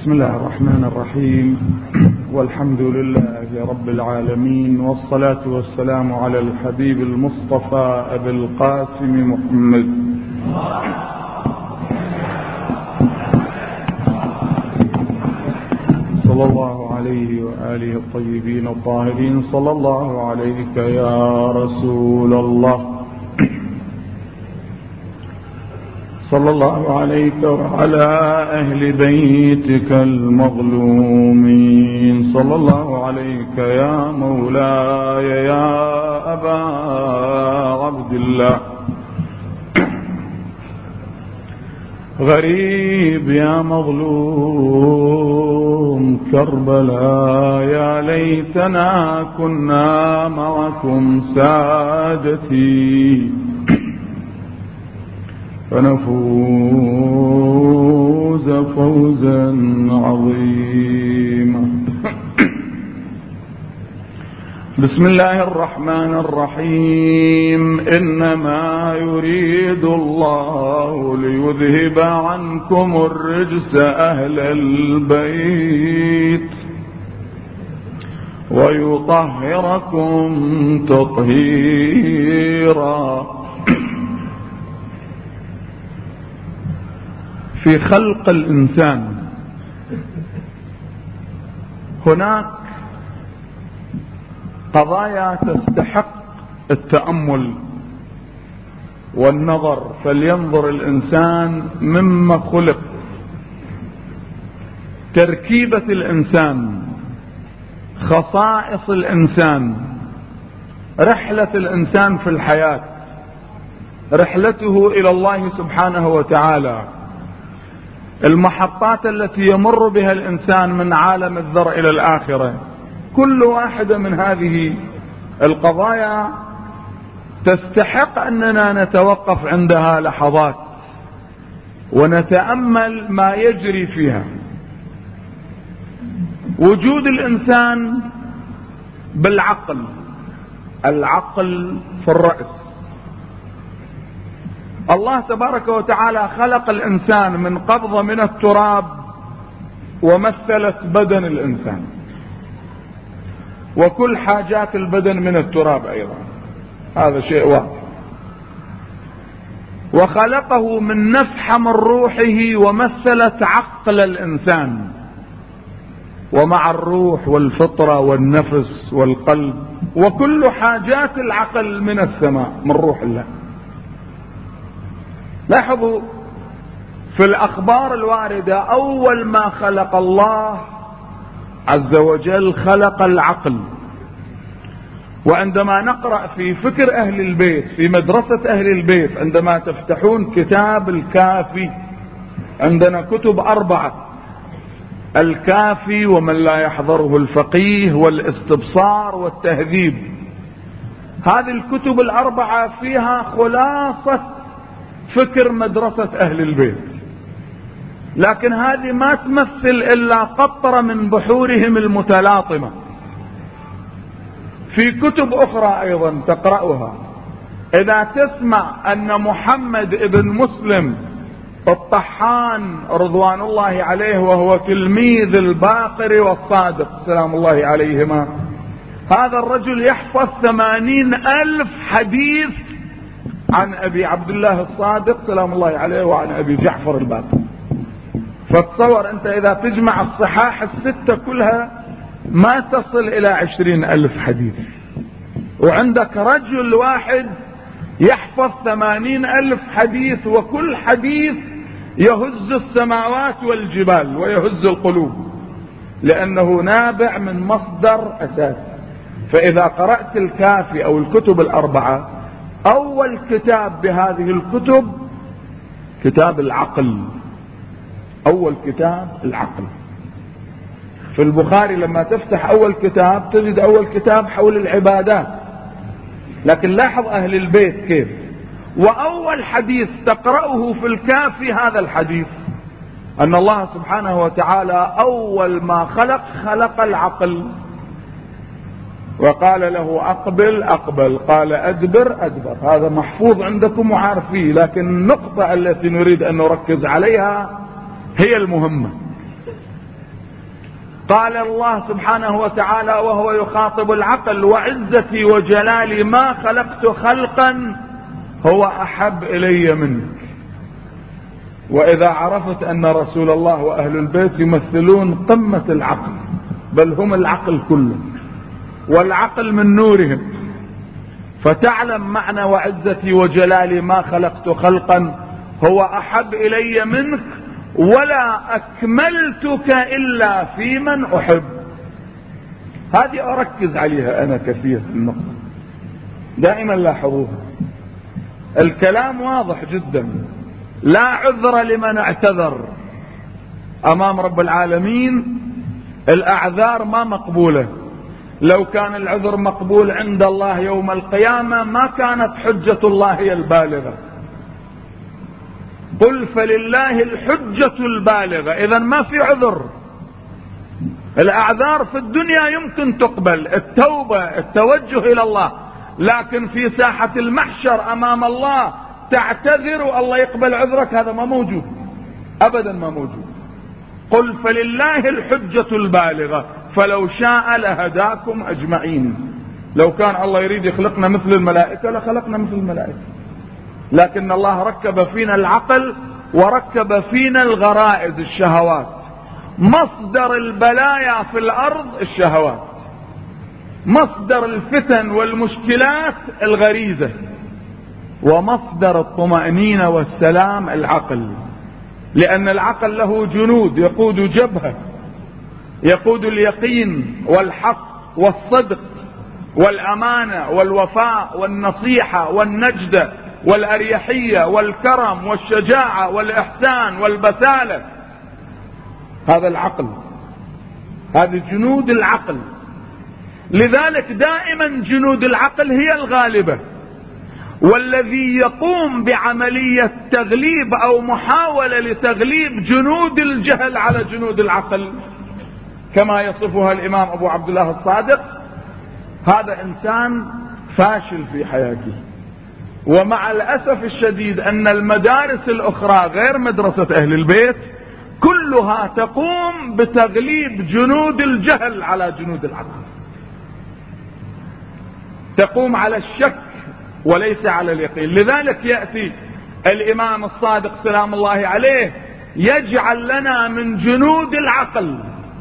بسم الله الرحمن الرحيم، والحمد لله رب العالمين، والصلاة والسلام على الحبيب المصطفى أبي القاسم محمد صلى الله عليه وآله الطيبين الطاهرين. صلى الله عليك يا رسول الله، صلى الله عليك وعلى أهل بيتك المظلومين. صلى الله عليك يا مولاي يا أبا عبد الله. غريب يا مظلوم كربلاء، يا ليتنا كنا معكم سادتي فنفوز فوزا عظيما. بسم الله الرحمن الرحيم. إنما يريد الله ليذهب عنكم الرجس أهل البيت ويطهركم تطهيرا. في خلق الإنسان هناك قضايا تستحق التأمل والنظر، فلينظر الإنسان مما خلق. تركيبة الإنسان، خصائص الإنسان، رحلة الإنسان في الحياة، رحلته إلى الله سبحانه وتعالى، المحطات التي يمر بها الإنسان من عالم الذر إلى الآخرة. كل واحدة من هذه القضايا تستحق أننا نتوقف عندها لحظات ونتأمل ما يجري فيها. وجود الإنسان بالعقل، العقل في الرأس. الله تبارك وتعالى خلق الإنسان من قبضة من التراب ومثلت بدن الإنسان، وكل حاجات البدن من التراب أيضا، هذا شيء واضح. وخلقه من نفحة من روحه ومثلت عقل الإنسان، ومع الروح والفطرة والنفس والقلب وكل حاجات العقل من السماء من روح الله. لاحظوا في الأخبار الواردة، أول ما خلق الله عز وجل خلق العقل. وعندما نقرأ في فكر أهل البيت، في مدرسة أهل البيت، عندما تفتحون كتاب الكافي، عندنا كتب 4: الكافي، ومن لا يحضره الفقيه، والاستبصار، والتهذيب. هذه الكتب 4 فيها خلاصة فكر مدرسة أهل البيت، لكن هذه ما تمثل إلا قطرة من بحورهم المتلاطمة. في كتب أخرى أيضا تقرأها، إذا تسمع أن محمد ابن مسلم الطحان رضوان الله عليه، وهو تلميذ الباقر والصادق سلام الله عليهما، هذا الرجل يحفظ 80,000 حديث عن أبي عبد الله الصادق سلام الله عليه وعن أبي جعفر الباقر. فتصور أنت إذا تجمع الصحاح 6 كلها ما تصل إلى 20,000 حديث، وعندك رجل واحد يحفظ 80,000 حديث، وكل حديث يهز السماوات والجبال ويهز القلوب، لأنه نابع من مصدر أساسي. فإذا قرأت الكافي أو الكتب 4، أول كتاب بهذه الكتب كتاب العقل، أول كتاب العقل. في البخاري لما تفتح أول كتاب تجد أول كتاب حول العبادات، لكن لاحظ أهل البيت كيف. وأول حديث تقرأه في الكافي هذا الحديث، أن الله سبحانه وتعالى أول ما خلق العقل، وقال له أقبل أقبل، قال أدبر أدبر. هذا محفوظ عندكم وعارفيه، لكن النقطة التي نريد أن نركز عليها هي المهمة. قال الله سبحانه وتعالى وهو يخاطب العقل: وعزتي وجلالي ما خلقت خلقا هو أحب إلي منك. وإذا عرفت أن رسول الله وأهل البيت يمثلون قمة العقل، بل هم العقل كله، والعقل من نورهم، فتعلم معنى وعزتي وجلالي ما خلقت خلقا هو أحب إلي منك ولا أكملتك إلا في من أحب. هذه أركز عليها أنا كثير في النقطة، دائما لاحظوها. الكلام واضح جدا، لا عذر لمن اعتذر أمام رب العالمين. الأعذار ما مقبولة. لو كان العذر مقبول عند الله يوم القيامة ما كانت حجة الله هي البالغة. قل فلله الحجة البالغة، إذا ما في عذر. الأعذار في الدنيا يمكن تقبل، التوبة التوجه إلى الله، لكن في ساحة المحشر أمام الله تعتذر والله يقبل عذرك، هذا ما موجود أبدا، ما موجود. قل فلله الحجة البالغة فلو شاء لهداكم أجمعين. لو كان الله يريد يخلقنا مثل الملائكة لخلقنا مثل الملائكة، لكن الله ركب فينا العقل وركب فينا الغرائز الشهوات. مصدر البلايا في الأرض الشهوات، مصدر الفتن والمشكلات الغريزة، ومصدر الطمأنينة والسلام العقل. لأن العقل له جنود، يقود جبهة، يقود اليقين والحق والصدق والأمانة والوفاء والنصيحة والنجدة والأريحية والكرم والشجاعة والإحسان والبسالة. هذا العقل، هذه جنود العقل. لذلك دائما جنود العقل هي الغالبة، والذي يقوم بعملية تغليب أو محاولة لتغليب جنود الجهل على جنود العقل كما يصفها الإمام أبو عبد الله الصادق، هذا إنسان فاشل في حياته. ومع الأسف الشديد أن المدارس الأخرى غير مدرسة أهل البيت كلها تقوم بتغليب جنود الجهل على جنود العقل، تقوم على الشك وليس على اليقين. لذلك يأتي الإمام الصادق سلام الله عليه يجعل لنا من جنود العقل.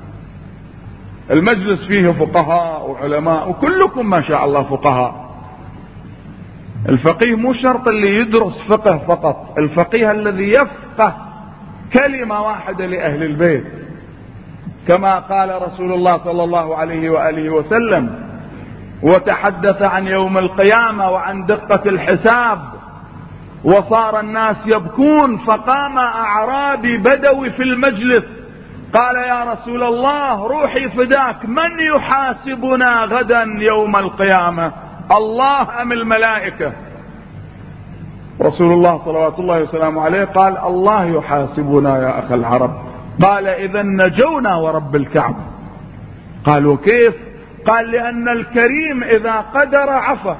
المجلس فيه فقهاء وعلماء وكلكم ما شاء الله فقهاء. الفقيه مو شرط اللي يدرس فقه فقط، الفقيه الذي يفقه كلمة واحدة لأهل البيت، كما قال رسول الله صلى الله عليه وآله وسلم وتحدث عن يوم القيامة وعن دقة الحساب، وصار الناس يبكون، فقام أعرابي بدوي في المجلس قال يا رسول الله روحي فداك، من يحاسبنا غدا يوم القيامة، الله أم الملائكة؟ رسول الله صلوات الله وسلامه عليه قال الله يحاسبنا يا أخ العرب. قال إذا نجونا ورب الكعبة. قالوا كيف؟ قال لأن الكريم إذا قدر عفا.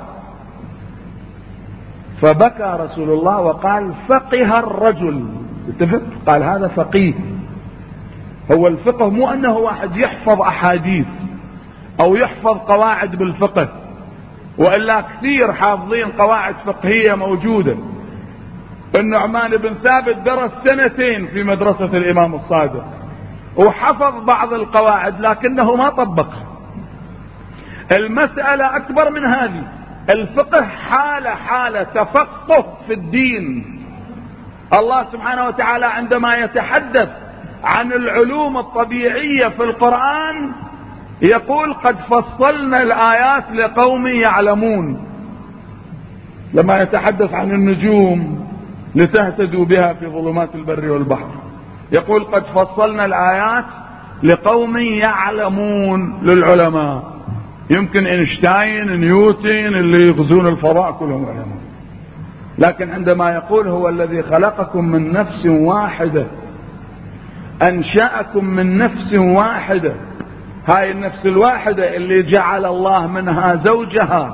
فبكى رسول الله وقال فقه الرجل. اتفق؟ قال هذا فقيه. هو الفقه مو أنه واحد يحفظ أحاديث أو يحفظ قواعد بالفقه، وإلا كثير حافظين قواعد فقهية موجودة. النعمان بن ثابت درس 2 في مدرسة الإمام الصادق وحفظ بعض القواعد لكنه ما طبقها. المسألة أكبر من هذه. الفقه حالة تفقه في الدين. الله سبحانه وتعالى عندما يتحدث عن العلوم الطبيعية في القرآن يقول قد فصلنا الآيات لقوم يعلمون. لما يتحدث عن النجوم لتهتدوا بها في ظلمات البر والبحر يقول قد فصلنا الآيات لقوم يعلمون، للعلماء. يمكن اينشتاين نيوتن اللي يغزون الفضاء كلهم علماء، لكن عندما يقول هو الذي خلقكم من نفس واحدة، أنشأكم من نفس واحدة، هاي النفس الواحدة اللي جعل الله منها زوجها.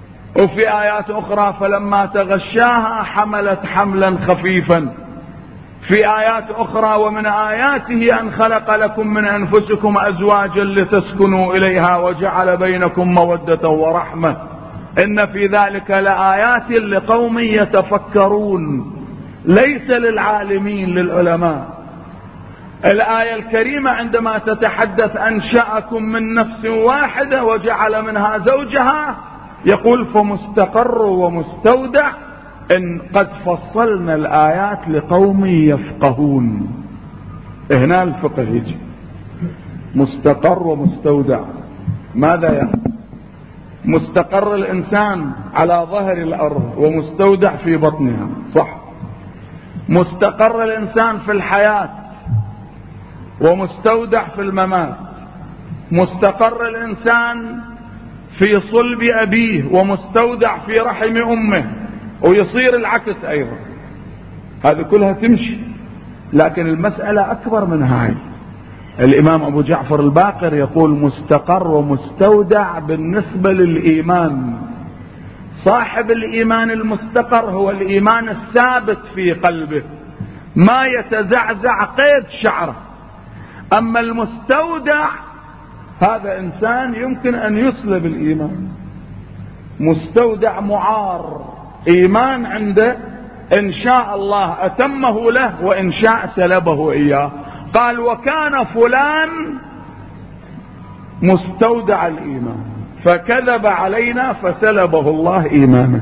وفي آيات أخرى فلما تغشاها حملت حملا خفيفا. في آيات أخرى ومن آياته أن خلق لكم من أنفسكم أزواجا لتسكنوا إليها وجعل بينكم مودة ورحمة إن في ذلك لآيات لقوم يتفكرون، ليس للعالمين للعلماء. الآية الكريمة عندما تتحدث أنشأكم من نفس واحدة وجعل منها زوجها، يقول فمستقر ومستودع، إن قد فصلنا الآيات لقوم يفقهون. هنا الفقه يجي، مستقر ومستودع. ماذا يعني؟ مستقر الإنسان على ظهر الأرض ومستودع في بطنها، صح؟ مستقر الإنسان في الحياة ومستودع في الممات. مستقر الإنسان في صلب أبيه ومستودع في رحم أمه، ويصير العكس أيضا. هذه كلها تمشي، لكن المسألة أكبر من هاي. الإمام أبو جعفر الباقر يقول مستقر ومستودع بالنسبة للإيمان. صاحب الإيمان المستقر هو الإيمان الثابت في قلبه ما يتزعزع قيد شعره. أما المستودع هذا إنسان يمكن أن يسلب الإيمان. مستودع معار، إيمان عنده إن شاء الله أتمه له وإن شاء سلبه إياه. قال وكان فلان مستودع الإيمان فكذب علينا فسلبه الله إيمانه.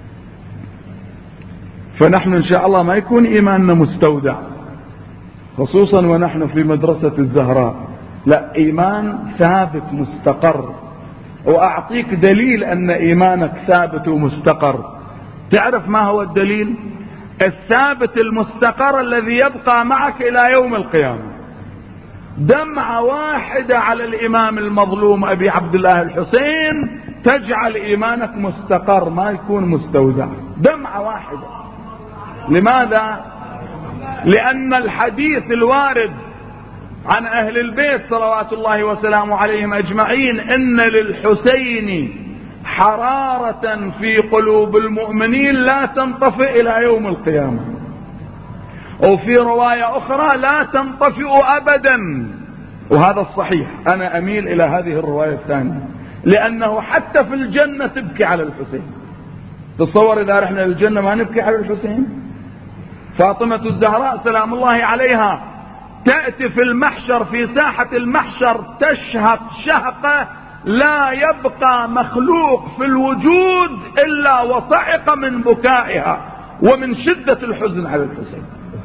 فنحن إن شاء الله ما يكون إيماننا مستودع، خصوصا ونحن في مدرسة الزهراء، لا، إيمان ثابت مستقر. وأعطيك دليل أن إيمانك ثابت ومستقر. تعرف ما هو الدليل؟ الثابت المستقر الذي يبقى معك إلى يوم القيامة. دمعة واحدة على الإمام المظلوم أبي عبد الله الحسين تجعل إيمانك مستقر، ما يكون مستودع. دمعة واحدة. لماذا؟ لأن الحديث الوارد عن أهل البيت صلوات الله وسلامه عليهم أجمعين إن للحسين حرارة في قلوب المؤمنين لا تنطفئ إلى يوم القيامة. وفي رواية أخرى لا تنطفئ أبدا، وهذا الصحيح. أنا أميل إلى هذه الرواية الثانية، لأنه حتى في الجنة تبكي على الحسين. تصور إذا رحنا للجنة ما نبكي على الحسين. فاطمة الزهراء سلام الله عليها تأتي في المحشر، في ساحة المحشر، تشهق شهقة لا يبقى مخلوق في الوجود إلا وصعق من بكائها ومن شدة الحزن على الحسين.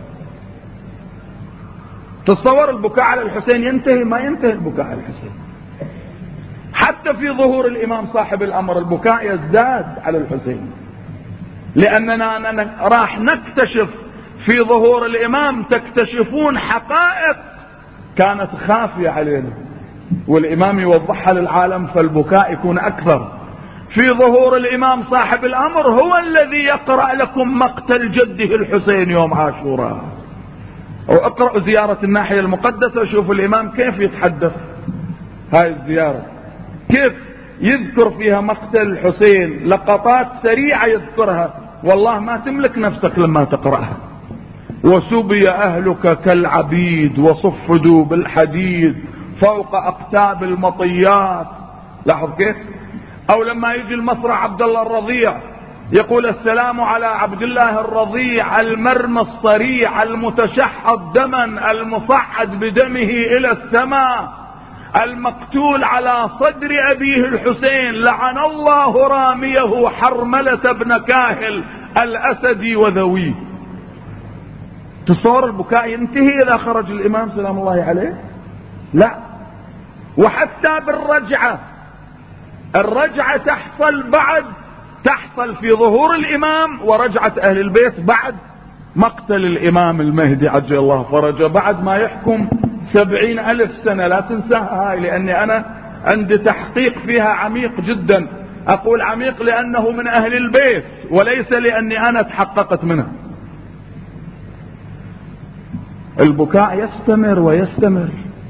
تصور البكاء على الحسين ينتهي؟ ما ينتهي البكاء على الحسين. حتى في ظهور الإمام صاحب الأمر البكاء يزداد على الحسين، لأننا راح نكتشف في ظهور الإمام، تكتشفون حقائق كانت خافية علينا والإمام يوضحها للعالم، فالبكاء يكون أكثر. في ظهور الإمام صاحب الأمر هو الذي يقرأ لكم مقتل جده الحسين يوم عاشوراء. واقرأوا زيارة الناحية المقدسة وشوفوا الإمام كيف يتحدث هاي الزيارة، كيف يذكر فيها مقتل الحسين، لقطات سريعة يذكرها، والله ما تملك نفسك لما تقرأها. وسبي أهلك كالعبيد وصفدوا بالحديد فوق أقتاب المطيات. لاحظ كيف. أو لما يجي المصرع عبد الله الرضيع يقول السلام على عبد الله الرضيع المرمى الصريع المتشحط دما المصعد بدمه إلى السماء المقتول على صدر أبيه الحسين لعن الله راميه حرملة بن كاهل الأسدي وذويه. تصور البكاء ينتهي إذا خرج الإمام سلام الله عليه؟ لا. وحتى بالرجعة، الرجعة تحصل في ظهور الإمام ورجعة أهل البيت بعد مقتل الإمام المهدي عجل الله فرجه، بعد ما يحكم 70,000 سنة. لا تنساها هاي، لأني أنا عندي تحقيق فيها عميق جدا. أقول عميق لأنه من أهل البيت وليس لأني أنا تحققت منها. البكاء يستمر ويستمر.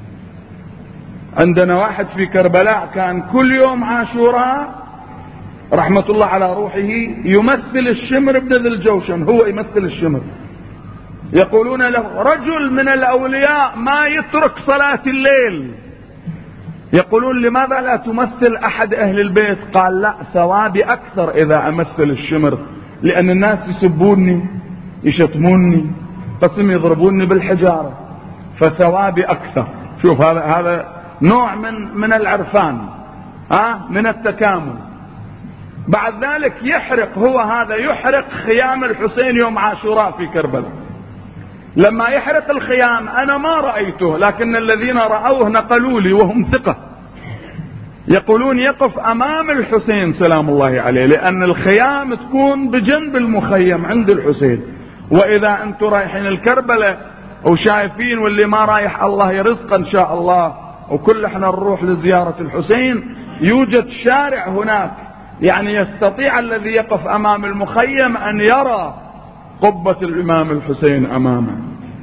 عندنا واحد في كربلاء كان كل يوم عاشوراء رحمة الله على روحه يمثل الشمر بن ذي الجوشن، هو يمثل الشمر يقولون له رجل من الأولياء ما يترك صلاة الليل. يقولون لماذا لا تمثل أحد أهل البيت؟ قال لا، ثوابي أكثر إذا أمثل الشمر، لأن الناس يسبوني يشتموني قسم يضربوني بالحجارة، فثوابي أكثر. شوف هذا نوع من العرفان، من التكامل. بعد ذلك يحرق، هو هذا يحرق خيام الحسين يوم عاشوراء في كربلاء. لما يحرق الخيام أنا ما رأيته، لكن الذين رأوه نقلوا لي وهم ثقة، يقولون يقف أمام الحسين سلام الله عليه، لأن الخيام تكون بجنب المخيم عند الحسين. وإذا أنتم رايحين الكربلاء وشايفين، واللي ما رايح الله يرزق إن شاء الله، وكل احنا نروح لزيارة الحسين، يوجد شارع هناك يعني يستطيع الذي يقف أمام المخيم أن يرى قبة الإمام الحسين أمامه.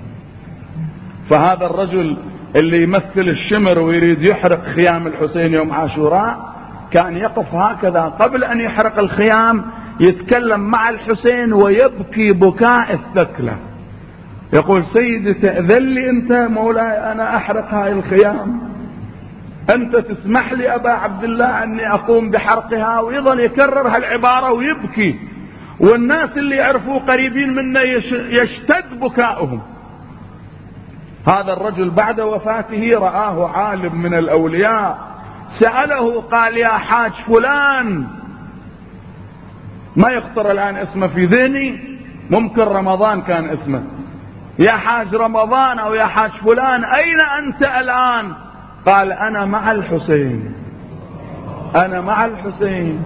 فهذا الرجل اللي يمثل الشمر ويريد يحرق خيام الحسين يوم عاشوراء كان يقف هكذا قبل أن يحرق الخيام، يتكلم مع الحسين ويبكي بكاء الثكلة، يقول سيدي تأذن لي أنت مولاي أنا أحرق هاي الخيام؟ أنت تسمح لي أبا عبد الله أني أقوم بحرقها؟ ويظل يكرر هالعبارة ويبكي، والناس اللي يعرفوه قريبين منه يشتد بكاؤهم. هذا الرجل بعد وفاته رآه عالم من الأولياء، سأله قال يا حاج فلان، ما يخطر الآن اسمه في ذهني، ممكن رمضان كان اسمه، يا حاج رمضان أو يا حاج فلان أين أنت الآن؟ قال أنا مع الحسين، أنا مع الحسين.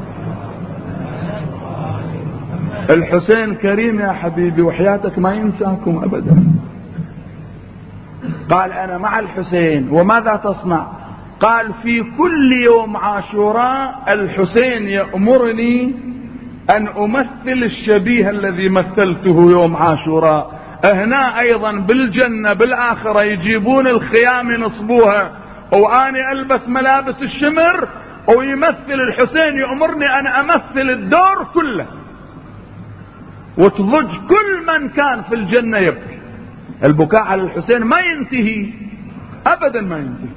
الحسين كريم يا حبيبي وحياتك ما ينساكم أبدا. قال أنا مع الحسين. وماذا تصنع؟ قال في كل يوم عاشوراء الحسين يأمرني أن أمثل الشبيه الذي مثلته يوم عاشوراء. هنا أيضا بالجنة بالآخرة يجيبون الخيام ينصبوها وأنا ألبس ملابس الشمر، ويمثل الحسين يأمرني أن أمثل الدور كله، وتضج كل من كان في الجنة يبكي. البكاء على الحسين ما ينتهي أبدا، ما ينتهي.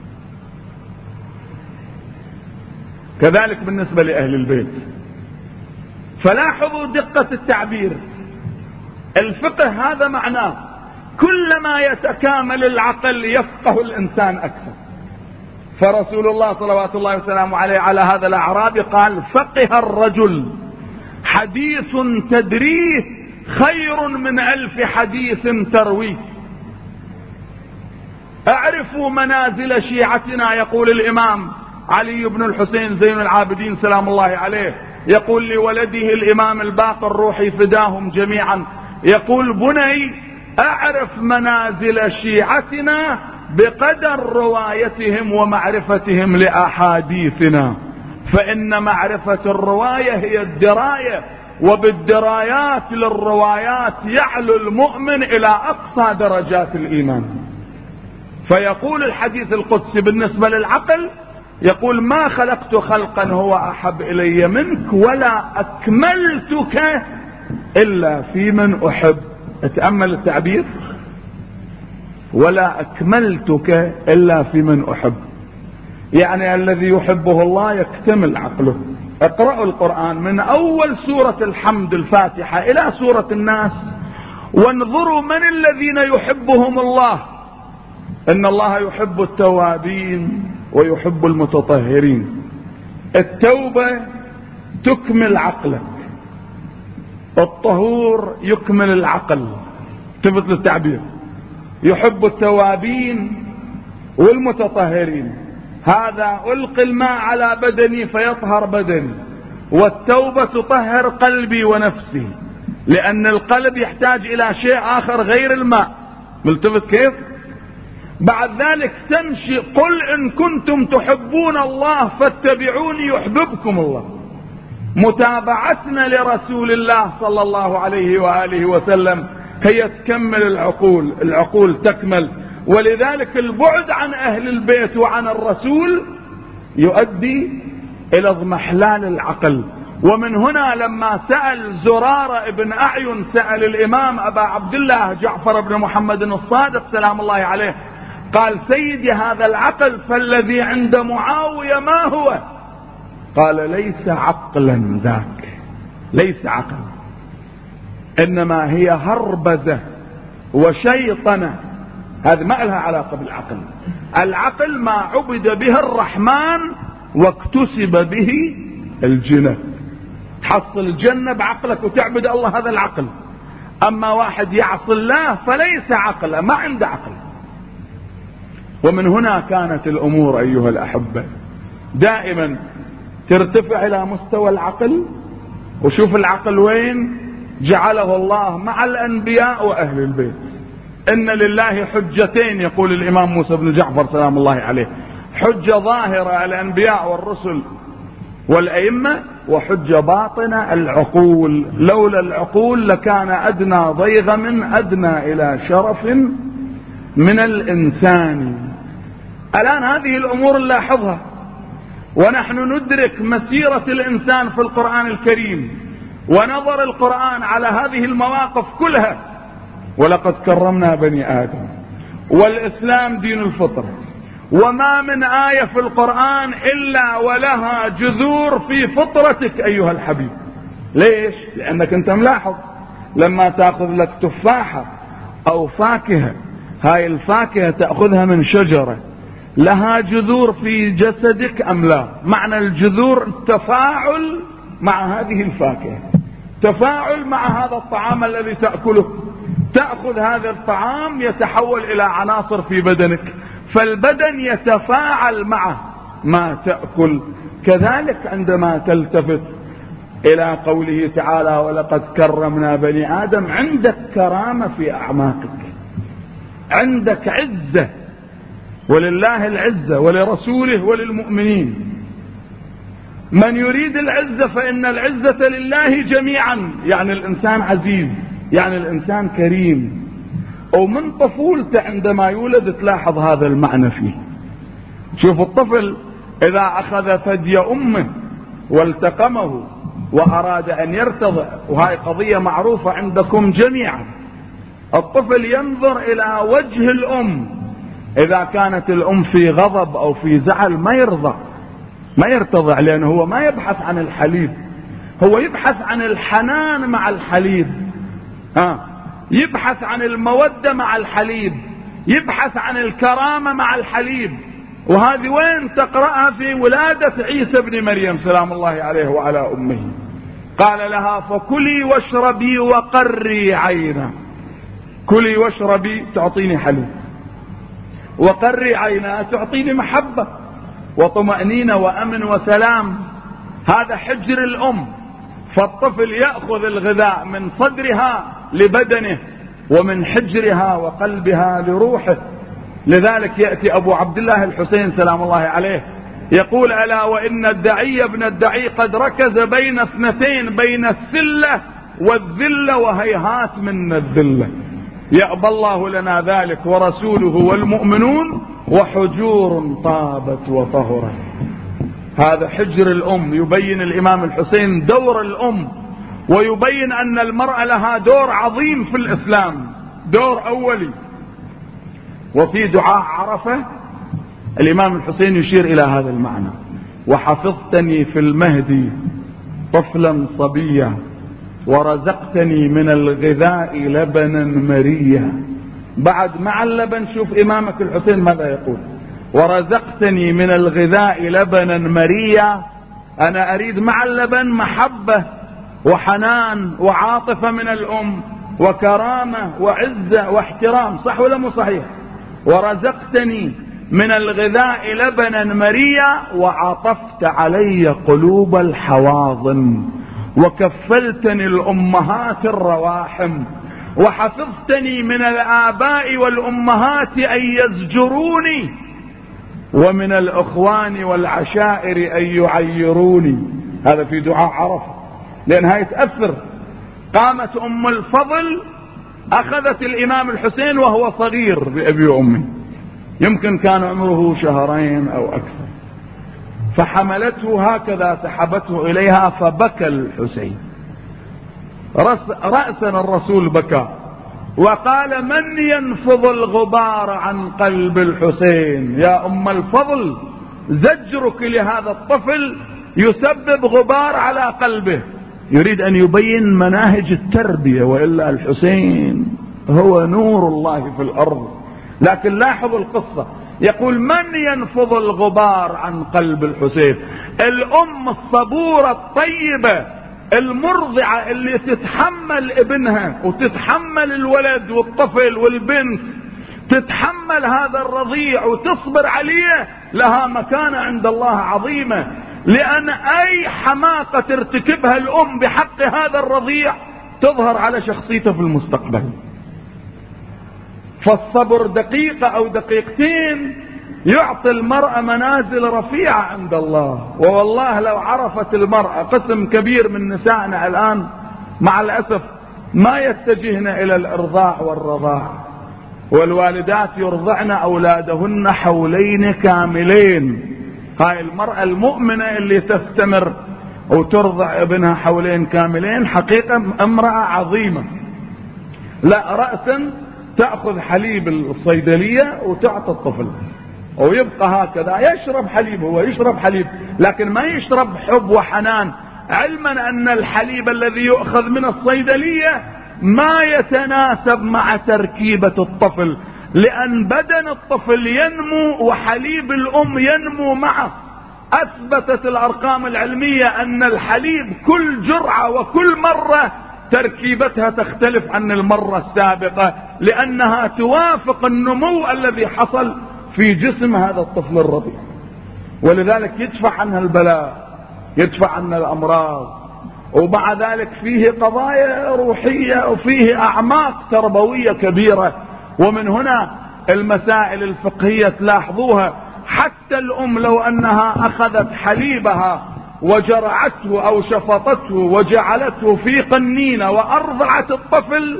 كذلك بالنسبة لأهل البيت. فلاحظوا دقة التعبير. الفقه هذا معناه كلما يتكامل العقل يفقه الإنسان أكثر. فرسول الله صلوات الله وسلامه عليه على هذا الأعرابي قال فقه الرجل حديث تدريه خير من 1000 حديث ترويه. اعرفوا منازل شيعتنا، يقول الإمام علي بن الحسين زين العابدين سلام الله عليه، يقول لولده الإمام الباقر روحي فداهم جميعا، يقول بني اعرف منازل شيعتنا بقدر روايتهم ومعرفتهم لأحاديثنا، فإن معرفة الرواية هي الدراية، وبالدرايات للروايات يعلو المؤمن إلى أقصى درجات الإيمان. فيقول الحديث القدسي بالنسبة للعقل، يقول ما خلقت خلقا هو أحب إلي منك ولا أكملتك إلا في من أحب. اتأمل التعبير، ولا أكملتك إلا في من أحب، يعني الذي يحبه الله يكتمل عقله. اقرأوا القرآن من أول سورة الحمد الفاتحة إلى سورة الناس، وانظروا من الذين يحبهم الله. إن الله يحب التوابين ويحب المتطهرين. التوبة تكمل عقلك، الطهور يكمل العقل. تفت للتعبير، يحب التوابين والمتطهرين. هذا ألقي الماء على بدني فيطهر بدني، والتوبة تطهر قلبي ونفسي، لأن القلب يحتاج إلى شيء آخر غير الماء. ملتفت كيف؟ بعد ذلك تمشي، قل إن كنتم تحبون الله فاتبعوني يحببكم الله. متابعتنا لرسول الله صلى الله عليه وآله وسلم هي تكمل العقول، العقول تكمل. ولذلك البعد عن أهل البيت وعن الرسول يؤدي إلى اضمحلال العقل، ومن هنا لما سأل زرارة ابن أعين سأل الإمام أبا عبد الله جعفر بن محمد الصادق سلام الله عليه، قال سيدي هذا العقل فالذي عند معاوية ما هو؟ قال ليس عقلا ذاك، ليس عقل، إنما هي هربزة وشيطنة، هذا ما لها علاقة بالعقل. العقل ما عبد به الرحمن واكتسب به الجنة، تحصل الجنة بعقلك وتعبد الله، هذا العقل. أما واحد يعصي الله فليس عقلا، ما عنده عقل. ومن هنا كانت الأمور أيها الأحبة دائما ترتفع إلى مستوى العقل. وشوف العقل وين جعله الله مع الأنبياء وأهل البيت. إن لله حجتين يقول الإمام موسى بن جعفر سلام الله عليه، حجة ظاهرة على الأنبياء والرسل والأئمة، وحجة باطنة العقول. لولا العقول لكان أدنى ضيغم أدنى إلى شرف من الإنسان. الآن هذه الأمور نلاحظها ونحن ندرك مسيرة الإنسان في القرآن الكريم ونظر القرآن على هذه المواقف كلها. ولقد كرمنا بني آدم، والإسلام دين الفطرة، وما من آية في القرآن إلا ولها جذور في فطرتك أيها الحبيب. ليش؟ لأنك أنت ملاحظ لما تأخذ لك تفاحة أو فاكهة، هاي الفاكهة تأخذها من شجرة، لها جذور في جسدك أم لا؟ معنى الجذور تفاعل مع هذه الفاكهة، تفاعل مع هذا الطعام الذي تأكله. تأخذ هذا الطعام يتحول إلى عناصر في بدنك، فالبدن يتفاعل مع ما تأكل. كذلك عندما تلتفت إلى قوله تعالى ولقد كرمنا بني آدم، عندك كرامة في أعماقك، عندك عزة، ولله العزة ولرسوله وللمؤمنين. من يريد العزة فإن العزة لله جميعا، يعني الإنسان عزيز، يعني الإنسان كريم. ومن طفولته عندما يولد تلاحظ هذا المعنى فيه. شوف الطفل إذا أخذ ثدي أمه والتقمه وأراد أن يرتضع، وهي قضية معروفة عندكم جميعا، الطفل ينظر إلى وجه الأم، إذا كانت الأم في غضب أو في زعل ما يرضع، ما يرتضع، لأنه هو ما يبحث عن الحليب، هو يبحث عن الحنان مع الحليب، يبحث عن المودة مع الحليب، يبحث عن الكرامة مع الحليب. وهذه وين تقرأها؟ في ولادة عيسى بن مريم سلام الله عليه وعلى أمه. قال لها فكلي واشربي وقري عينا. كلي واشربي تعطيني حليب، وقري عينا تعطيني محبة وطمأنينة وأمن وسلام. هذا حجر الأم. فالطفل يأخذ الغذاء من صدرها لبدنه، ومن حجرها وقلبها لروحه. لذلك يأتي أبو عبد الله الحسين سلام الله عليه يقول ألا وإن الدعي ابن الدعي قد ركز بين اثنتين، بين السلة والذلة، وهيهات من الذلة. يأبى الله لنا ذلك ورسوله والمؤمنون، وحجور طابت وطهرت. هذا حجر الأم. يبين الإمام الحسين دور الأم، ويبين أن المرأة لها دور عظيم في الإسلام، دور أولي. وفي دعاء عرفة الإمام الحسين يشير إلى هذا المعنى: وحفظتني في المهد طفلا صبيا، ورزقتني من الغذاء لبنا مريا. بعد مع اللبن شوف إمامك الحسين ماذا يقول: ورزقتني من الغذاء لبنا مريا. أنا أريد مع اللبن محبة وحنان وعاطفة من الأم، وكرامة وعزة واحترام، صح ولا مو صحيح؟ ورزقتني من الغذاء لبنا مريا، وعطفت علي قلوب الحواضن، وكفلتني الأمهات الرواحم، وحفظتني من الآباء والأمهات أن يزجروني، ومن الأخوان والعشائر أن يعيروني. هذا في دعاء عرفة، لأنها يتأثر. قامت أم الفضل أخذت الإمام الحسين وهو صغير بأبي وأمي، يمكن كان عمره 2 شهر أو أكثر، فحملته هكذا سحبته إليها فبكى الحسين رأسا. الرسول بكى وقال: من ينفض الغبار عن قلب الحسين؟ يا أم الفضل، زجرك لهذا الطفل يسبب غبار على قلبه. يريد أن يبين مناهج التربية، وإلا الحسين هو نور الله في الأرض. لكن لاحظوا القصة، يقول: من ينفض الغبار عن قلب الحسين؟ الأم الصبورة الطيبة المرضعة اللي تتحمل ابنها وتتحمل الولد والطفل والبنت، تتحمل هذا الرضيع وتصبر عليه، لها مكانة عند الله عظيمة. لأن أي حماقة ترتكبها الأم بحق هذا الرضيع تظهر على شخصيته في المستقبل. فالصبر دقيقة أو دقيقتين يعطي المرأة منازل رفيعة عند الله. ووالله لو عرفت المرأة، قسم كبير من نسائنا الآن مع الأسف ما يتجهن إلى الإرضاع والرضاع، والوالدات يرضعن أولادهن حولين كاملين. هاي المرأة المؤمنة اللي تستمر وترضع ابنها حولين كاملين حقيقة امرأة عظيمة. لا، رأسا تأخذ حليب الصيدلية وتعطي الطفل ويبقى هكذا يشرب حليب، هو يشرب حليب لكن ما يشرب حب وحنان، علما أن الحليب الذي يؤخذ من الصيدلية ما يتناسب مع تركيبة الطفل، لأن بدن الطفل ينمو وحليب الأم ينمو معه. أثبتت الأرقام العلمية أن الحليب كل جرعة وكل مرة تركيبتها تختلف عن المرة السابقة، لأنها توافق النمو الذي حصل في جسم هذا الطفل الرضيع. ولذلك يدفع عنها البلاء، يدفع عنها الأمراض، ومع ذلك فيه قضايا روحية وفيه أعماق تربوية كبيرة. ومن هنا المسائل الفقهية تلاحظوها، حتى الأم لو أنها أخذت حليبها وجرعته أو شفطته وجعلته في قنينة وأرضعت الطفل،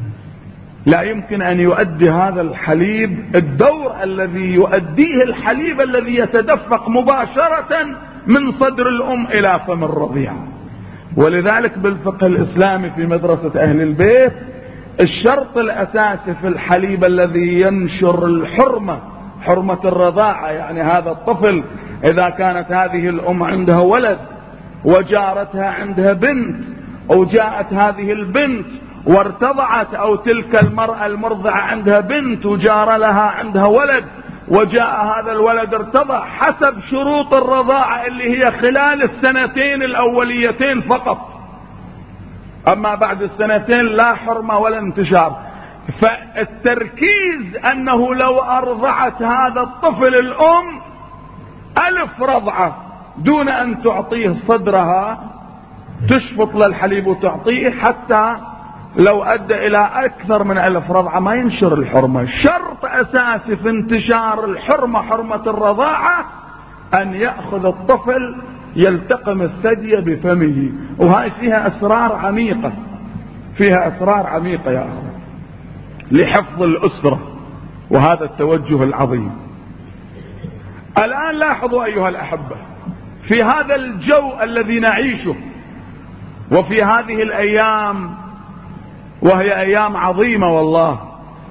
لا يمكن أن يؤدي هذا الحليب الدور الذي يؤديه الحليب الذي يتدفق مباشرة من صدر الأم إلى فم الرضيع. ولذلك بالفقه الإسلامي في مدرسة أهل البيت الشرط الأساسي في الحليب الذي ينشر الحرمة، حرمة الرضاعة، يعني هذا الطفل إذا كانت هذه الأم عندها ولد وجارتها عندها بنت، أو جاءت هذه البنت وارتضعت، أو تلك المرأة المرضعة عندها بنت وجار لها عندها ولد وجاء هذا الولد ارتضع، حسب شروط الرضاعة اللي هي خلال السنتين الأوليتين فقط، أما بعد السنتين لا حرمة ولا انتشار. فالتركيز أنه لو أرضعت هذا الطفل الأم 1000 رضعة دون أن تعطيه صدرها، تشفط للحليب وتعطيه، حتى لو أدى إلى أكثر من 1000 رضعة ما ينشر الحرمة. شرط أساسي في انتشار الحرمة، حرمة الرضاعة، أن يأخذ الطفل يلتقم الثدي بفمه. وهاي فيها أسرار عميقة، فيها أسرار عميقة يا أخوة لحفظ الأسرة، وهذا التوجه العظيم. الآن لاحظوا أيها الأحبة، في هذا الجو الذي نعيشه وفي هذه الأيام، وهي أيام عظيمة والله،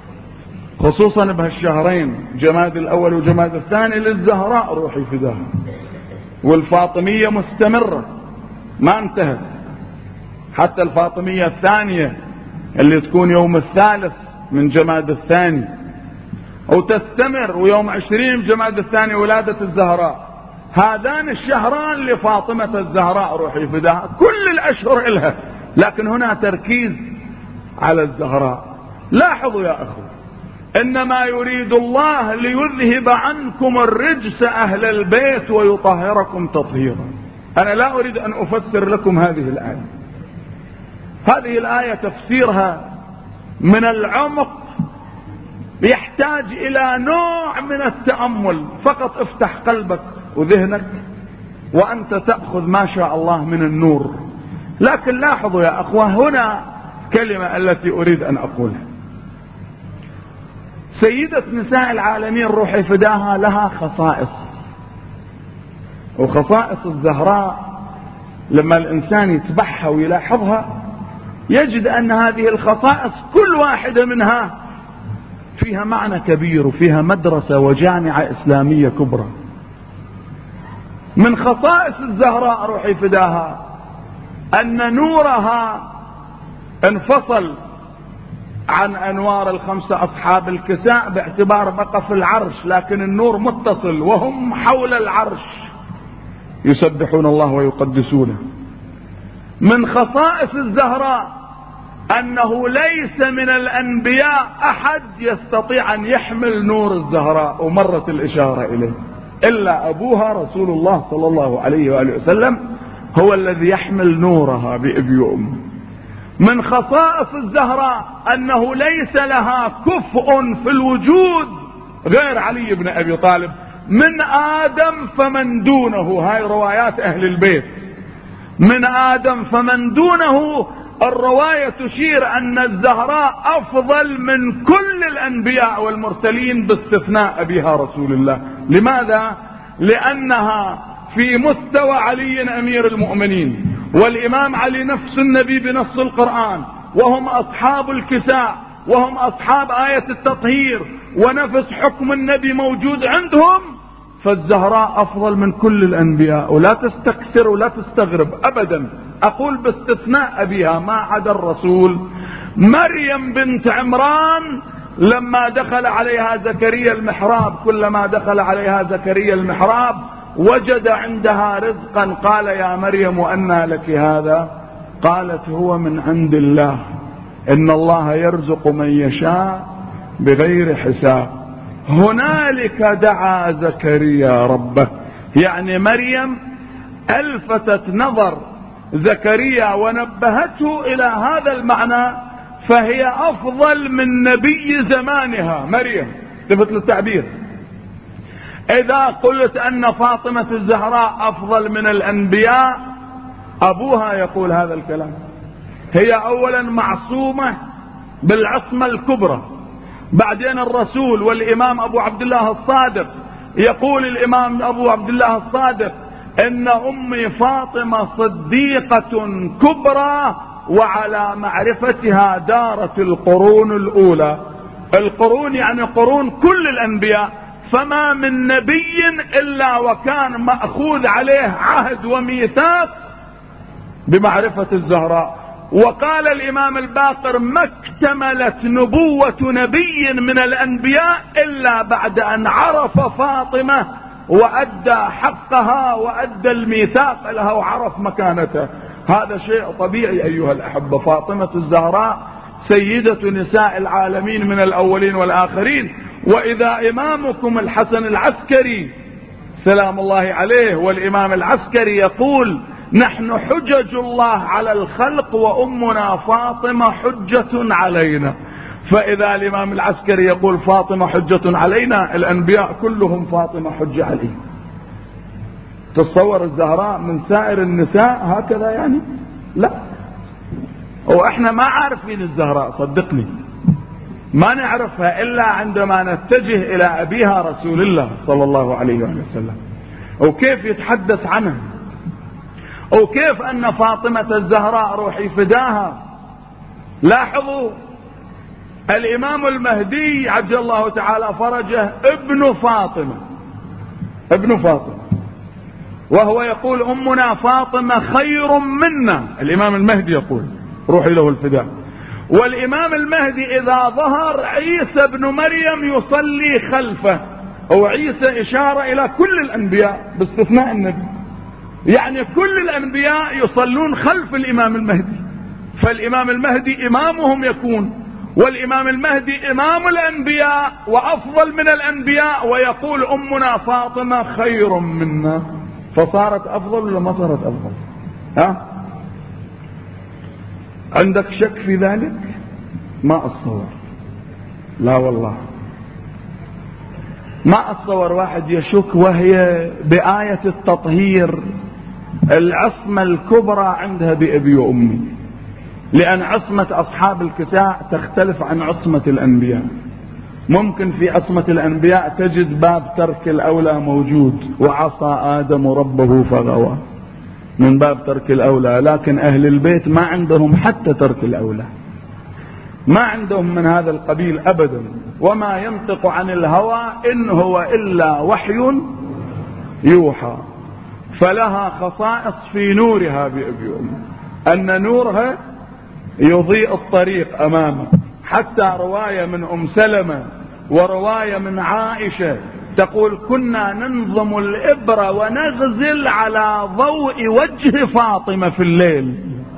خصوصا بهالشهرين جماد الأول وجماد الثاني، للزهراء روحي فداها، والفاطمية مستمرة ما انتهت، حتى الفاطمية الثانية اللي تكون يوم 3 من جماد الثاني وتستمر، ويوم 20 جماد الثاني ولادة الزهراء. هذان الشهران لفاطمة الزهراء روحي فداها، كل الأشهر إلها، لكن هنا تركيز على الزهراء. لاحظوا يا أخوة، إنما يريد الله ليذهب عنكم الرجس أهل البيت ويطهركم تطهيرا. أنا لا أريد أن أفسر لكم هذه الآية، هذه الآية تفسيرها من العمق يحتاج إلى نوع من التأمل. فقط افتح قلبك وذهنك وأنت تأخذ ما شاء الله من النور. لكن لاحظوا يا أخوة، هنا كلمة التي أريد أن أقولها. سيدة نساء العالمين روحي فداها لها خصائص، وخصائص الزهراء لما الإنسان يتبعها ويلاحظها يجد أن هذه الخصائص كل واحدة منها فيها معنى كبير وفيها مدرسة وجامعة إسلامية كبرى. من خصائص الزهراء روحي فداها أن نورها انفصل عن أنوار الخمسة أصحاب الكساء باعتبار بقى في العرش، لكن النور متصل وهم حول العرش يسبحون الله ويقدسونه. من خصائص الزهراء أنه ليس من الأنبياء أحد يستطيع أن يحمل نور الزهراء، ومرت الإشارة إليه، إلا أبوها رسول الله صلى الله عليه وآله وسلم هو الذي يحمل نورها بأبي وأمه. من خصائص الزهراء أنه ليس لها كفء في الوجود غير علي بن أبي طالب، من آدم فمن دونه، هاي روايات أهل البيت، من آدم فمن دونه. الرواية تشير أن الزهراء أفضل من كل الأنبياء والمرسلين باستثناء أبيها رسول الله. لماذا؟ لأنها في مستوى علي أمير المؤمنين، والإمام علي نفس النبي بنص القرآن، وهم أصحاب الكساء، وهم أصحاب آية التطهير، ونفس حكم النبي موجود عندهم. فالزهراء أفضل من كل الأنبياء، ولا تستكثر ولا تستغرب أبدا، أقول باستثناء أبيها ما عدا الرسول. مريم بنت عمران لما دخل عليها زكريا المحراب، كلما دخل عليها زكريا المحراب وجد عندها رزقا قال يا مريم أنى لك هذا؟ قالت هو من عند الله، إن الله يرزق من يشاء بغير حساب. هنالك دعا زكريا ربه، يعني مريم ألفتت نظر زكريا ونبهته إلى هذا المعنى، فهي أفضل من نبي زمانها. مريم تفت للتعبير. إذا قلت أن فاطمة الزهراء أفضل من الأنبياء، أبوها يقول هذا الكلام. هي أولا معصومة بالعصمة الكبرى، بعدين الرسول والإمام أبو عبد الله الصادق، يقول الإمام أبو عبد الله الصادق إن أمي فاطمة صديقة كبرى وعلى معرفتها دارت القرون الأولى. القرون يعني قرون كل الأنبياء، فما من نبي إلا وكان مأخوذ عليه عهد وميثاق بمعرفة الزهراء. وقال الإمام الباقر ما اكتملت نبوة نبي من الأنبياء إلا بعد أن عرف فاطمة وأدى حقها وأدى الميثاق لها وعرف مكانتها. هذا شيء طبيعي أيها الأحبة. فاطمة الزهراء سيدة نساء العالمين من الأولين والآخرين. وإذا إمامكم الحسن العسكري سلام الله عليه والإمام العسكري يقول نحن حجج الله على الخلق وأمنا فاطمة حجة علينا، فإذا الإمام العسكري يقول فاطمة حجة علينا، الأنبياء كلهم فاطمة حجة عليه. تتصور الزهراء من سائر النساء هكذا يعني؟ لا، وإحنا ما عارفين الزهراء صدقني، ما نعرفها إلا عندما نتجه إلى أبيها رسول الله صلى الله عليه وسلم، وكيف يتحدث عنها، وكيف أن فاطمة الزهراء روحي فداها. لاحظوا الإمام المهدي عجل الله تعالى فرجه ابن فاطمة، ابن فاطمة، وهو يقول أمنا فاطمة خير منا. الإمام المهدي يقول روحي له الفداء. والإمام المهدي إذا ظهر عيسى بن مريم يصلي خلفه، وعيسى إشارة إلى كل الأنبياء باستثناء النبي، يعني كل الأنبياء يصلون خلف الإمام المهدي، فالإمام المهدي إمامهم يكون، والإمام المهدي إمام الأنبياء وأفضل من الأنبياء، ويقول أمنا فاطمة خير منا. فصارت أفضل ولا ما صارت أفضل؟ ها؟ عندك شك في ذلك؟ ما أتصور، لا والله ما أتصور واحد يشك وهي بآية التطهير العصمة الكبرى عندها بأبي وأمي، لأن عصمة أصحاب الكساء تختلف عن عصمة الأنبياء. ممكن في عصمة الأنبياء تجد باب ترك الأولى موجود، وعصى آدم ربه فغوى، من باب ترك الأولى. لكن أهل البيت ما عندهم حتى ترك الأولى، ما عندهم من هذا القبيل أبدا. وما ينطق عن الهوى إن هو إلا وحي يوحى. فلها خصائص في نورها بأبي أم، أن نورها يضيء الطريق أمامه. حتى رواية من أم سلمة ورواية من عائشة تقول كنا ننظم الإبرة ونغزل على ضوء وجه فاطمة في الليل.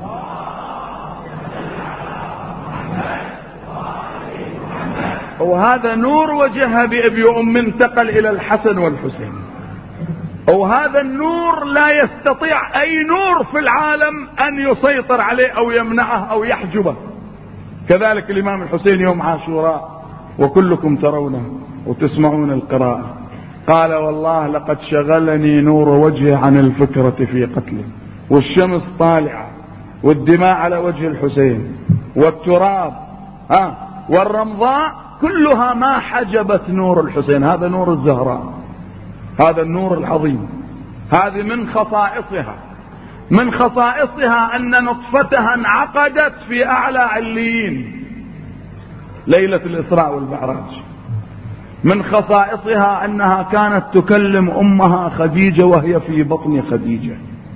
وهذا نور وجهها بأبي أم انتقل إلى الحسن والحسين. وهذا النور لا يستطيع أي نور في العالم أن يسيطر عليه أو يمنعه أو يحجبه. كذلك الإمام الحسين يوم عاشوراء وكلكم ترونه وتسمعون القراءة، قال والله لقد شغلني نور وجهه عن الفكرة في قتله. والشمس طالعة والدماء على وجه الحسين والتراب والرمضاء كلها ما حجبت نور الحسين. هذا نور الزهراء، هذا النور العظيم. هذه من خصائصها. من خصائصها أن نطفتها انعقدت في أعلى عليين ليلة الإسراء والمعراج. من خصائصها أنها كانت تكلم أمها خديجة وهي في بطن خديجة.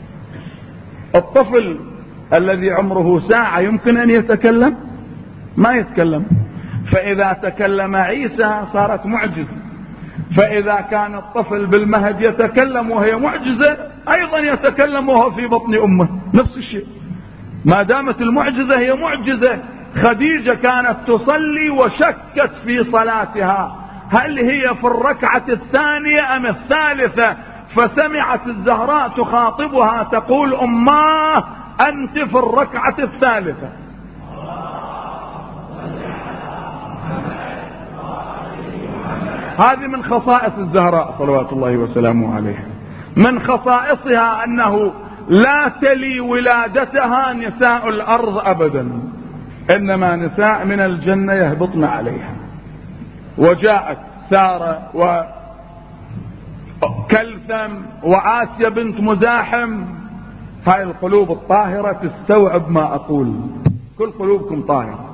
الطفل الذي عمره ساعة يمكن أن يتكلم؟ ما يتكلم. فإذا تكلم عيسى صارت معجزة. فإذا كان الطفل بالمهد يتكلم وهي معجزة، أيضا يتكلم وهو في بطن أمه، نفس الشيء. ما دامت المعجزة هي معجزة. خديجة كانت تصلي وشكت في صلاتها، هل هي في الركعة الثانية أم الثالثة؟ فسمعت الزهراء تخاطبها تقول أماه أنت في الركعة الثالثة. هذه من خصائص الزهراء صلوات الله وسلامه عليها. من خصائصها أنه لا تلي ولادتها نساء الأرض أبدا، إنما نساء من الجنة يهبطن عليها. وجاءت سارة وكلثم وعاسية بنت مزاحم. هاي القلوب الطاهرة تستوعب ما أقول، كل قلوبكم طاهرة.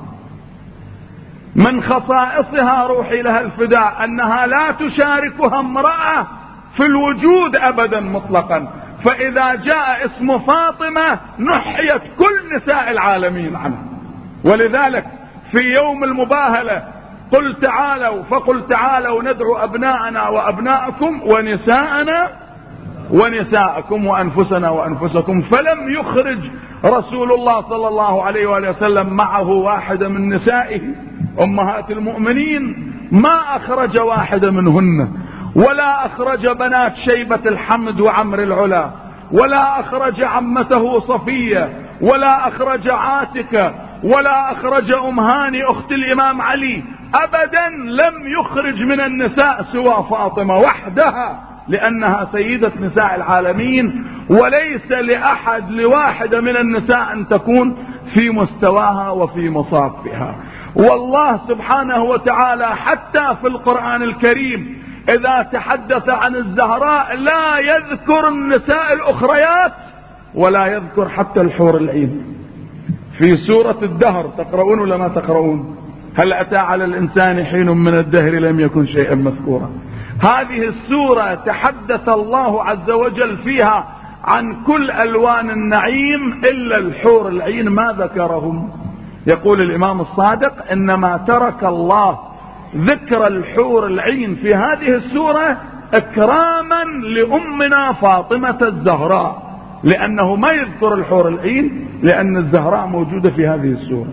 من خصائصها روحي لها الفداء أنها لا تشاركها امرأة في الوجود أبدا مطلقا. فإذا جاء اسم فاطمة نحيت كل نساء العالمين عنها. ولذلك في يوم المباهلة قل تعالوا، فقل تعالوا ندعو أبناءنا وأبناءكم ونساءنا ونساءكم وأنفسنا وأنفسكم. فلم يخرج رسول الله صلى الله عليه وآله وسلم معه واحدة من نسائه أمهات المؤمنين، ما أخرج واحدة منهن، ولا أخرج بنات شيبة الحمد وعمر العلا، ولا أخرج عمته صفية، ولا أخرج عاتكة، ولا أخرج أم هاني أخت الإمام علي. أبدا لم يخرج من النساء سوى فاطمة وحدها، لأنها سيدة نساء العالمين، وليس لأحد لواحدة من النساء أن تكون في مستواها وفي مصافها. والله سبحانه وتعالى حتى في القرآن الكريم إذا تحدث عن الزهراء لا يذكر النساء الأخريات ولا يذكر حتى الحور العين. في سورة الدهر تقرؤون ولا ما تقرؤون؟ هل أتى على الإنسان حين من الدهر لم يكن شيئا مذكورا. هذه السورة تحدث الله عز وجل فيها عن كل ألوان النعيم إلا الحور العين ما ذكرهم. يقول الإمام الصادق إنما ترك الله ذكر الحور العين في هذه السورة إكراما لأمنا فاطمة الزهراء، لأنه ما يذكر الحور العين لأن الزهراء موجودة في هذه السورة.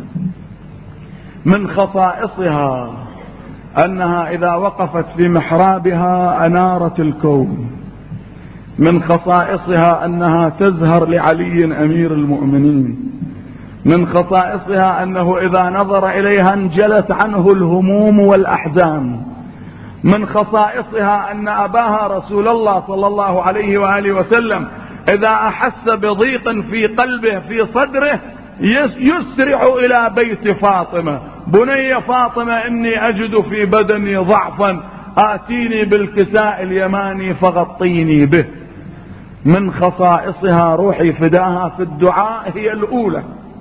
من خصائصها أنها إذا وقفت في محرابها أنارت الكون. من خصائصها أنها تزهر لعلي أمير المؤمنين. من خصائصها أنه إذا نظر إليها انجلت عنه الهموم والأحزان. من خصائصها أن أباها رسول الله صلى الله عليه وآله وسلم إذا أحس بضيق في قلبه في صدره يسرع إلى بيت فاطمة بني فاطمة إني أجد في بدني ضعفا آتيني بالكساء اليماني فغطيني به. من خصائصها روحي فداها في الدعاء هي الأولى.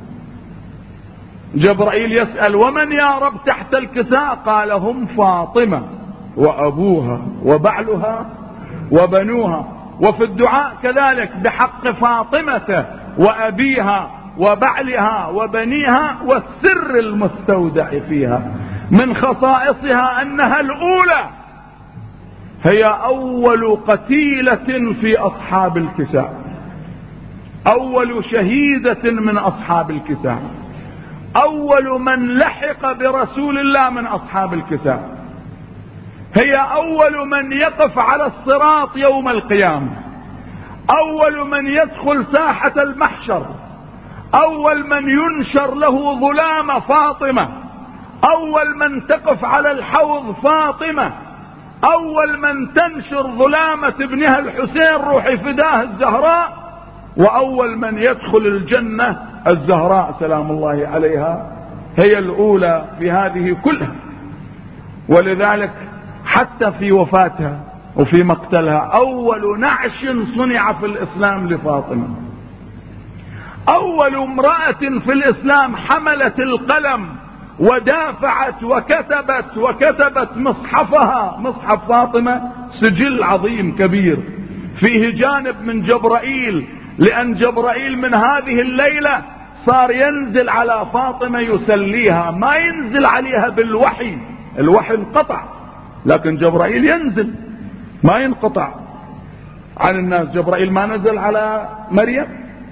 جبرائيل يسأل ومن يا رب تحت الكساء؟ قال هم فاطمة وأبوها وبعلها وبنوها. وفي الدعاء كذلك بحق فاطمة وأبيها وبعلها وبنيها والسر المستودع فيها. من خصائصها أنها الأولى، هي أول قتيلة في أصحاب الكساء، أول شهيدة من أصحاب الكساء، أول من لحق برسول الله من أصحاب الكساء، هي أول من يقف على الصراط يوم القيامة، أول من يدخل ساحة المحشر، أول من ينشر له ظلام فاطمة، أول من تقف على الحوض فاطمة، أول من تنشر ظلامة ابنها الحسين روحي فداه الزهراء، وأول من يدخل الجنة الزهراء سلام الله عليها. هي الأولى في هذه كلها. ولذلك حتى في وفاتها وفي مقتلها أول نعش صنع في الإسلام لفاطمة، أول امرأة في الإسلام حملت القلم ودافعت وكتبت مصحفها، مصحف فاطمة، سجل عظيم كبير فيه جانب من جبرائيل، لأن جبرائيل من هذه الليلة صار ينزل على فاطمة يسليها، ما ينزل عليها بالوحي، الوحي انقطع، لكن جبرائيل ينزل ما ينقطع عن الناس. جبرائيل ما نزل على مريم،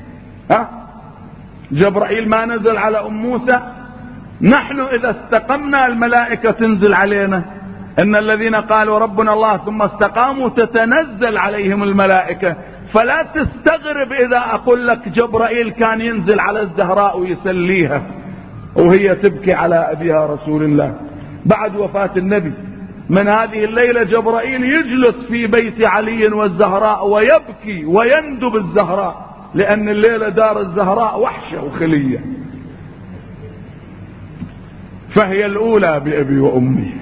جبرائيل ما نزل على أم موسى. نحن إذا استقمنا الملائكة تنزل علينا. إن الذين قالوا ربنا الله ثم استقاموا تتنزل عليهم الملائكة. فلا تستغرب إذا أقول لك جبرائيل كان ينزل على الزهراء ويسليها وهي تبكي على أبيها رسول الله بعد وفاة النبي. من هذه الليلة جبرائيل يجلس في بيت علي والزهراء ويبكي ويندب الزهراء، لأن الليلة دار الزهراء وحشة وخلية. فهي الأولى بأبي وأمي،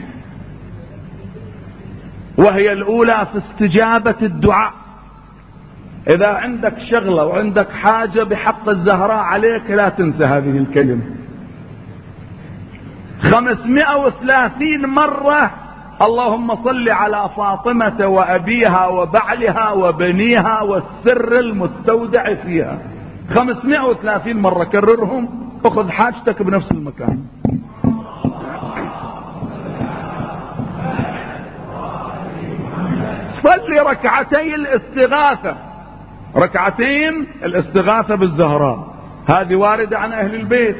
وهي الأولى في استجابة الدعاء. إذا عندك شغلة وعندك حاجة بحق الزهراء عليك لا تنسى هذه الكلمة. 530 مرة اللهم صل على فاطمة وأبيها وبعلها وبنيها والسر المستودع فيها. 530 مرة كررهم، أخذ حاجتك بنفس المكان. صلي ركعتي الاستغاثة، ركعتين الاستغاثة بالزهراء، هذه واردة عن أهل البيت.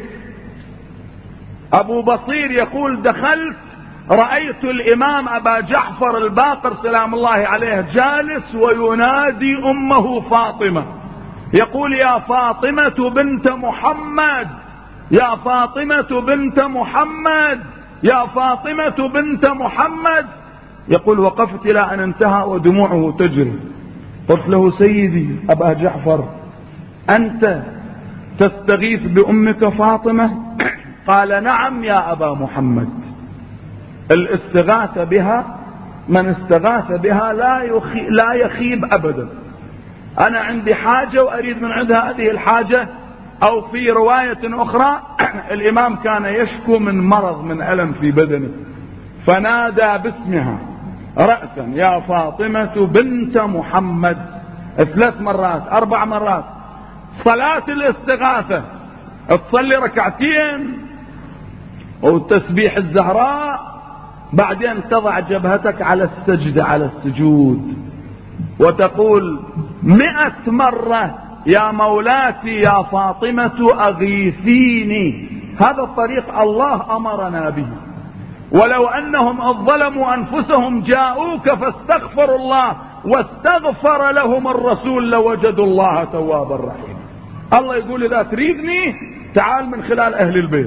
أبو بصير يقول دخلت رأيت الإمام أبا جعفر الباقر سلام الله عليه جالس وينادي أمه فاطمة، يقول يا فاطمة بنت محمد، يا فاطمة بنت محمد، يا فاطمة بنت محمد. يقول وقفت إلى أن انتهى ودموعه تجري. قلت له سيدي أبا جعفر أنت تستغيث بأمك فاطمة؟ قال نعم يا أبا محمد. الاستغاثة بها من استغاث بها لا يخيب أبدا. أنا عندي حاجة وأريد من عندها هذه الحاجة. أو في رواية أخرى الإمام كان يشكو من مرض من ألم في بدنه فنادى باسمها رأسا يا فاطمة بنت محمد 3 مرات 4 مرات. صلاة الاستغاثة تصلي ركعتين وتسبيح الزهراء، بعدين تضع جبهتك على السجدة على السجود وتقول 100 مرة يا مولاتي يا فاطمة أغيثيني. هذا الطريق الله أمرنا به. ولو أنهم ظلموا أنفسهم جاءوك فاستغفروا الله واستغفر لهم الرسول لوجدوا الله توابا رحيما. الله يقول إذا تريدني تعال من خلال أهل البيت.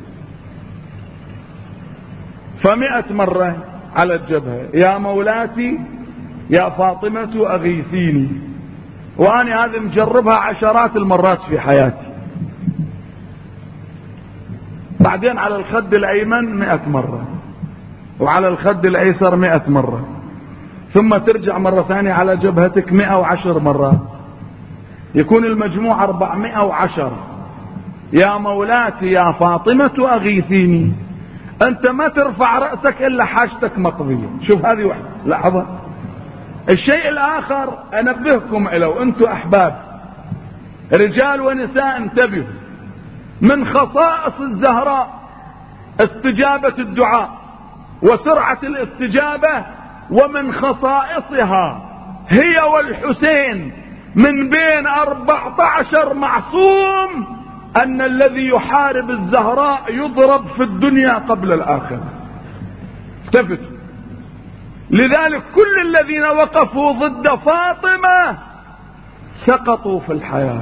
100 مرة على الجبهة يا مولاتي يا فاطمة أغيثيني. وأنا هذه مجربها عشرات المرات في حياتي. بعدين على الخد الأيمن 100 مرة، وعلى الخد الأيسر 100 مرة، ثم ترجع مرة ثانية على جبهتك 110 مرات، يكون المجموع 410. يا مولاتي يا فاطمة أغيثيني، أنت ما ترفع رأسك إلا حاجتك مقضية. شوف هذه واحدة، لحظة. الشيء الآخر أنبهكم إليه وأنتم أحباب رجال ونساء، انتبهوا، من خصائص الزهراء استجابة الدعاء وسرعة الاستجابة، ومن خصائصها هي والحسين من بين 14 معصوم أن الذي يحارب الزهراء يضرب في الدنيا قبل الآخرة. التفتوا. لذلك كل الذين وقفوا ضد فاطمة سقطوا في الحياة،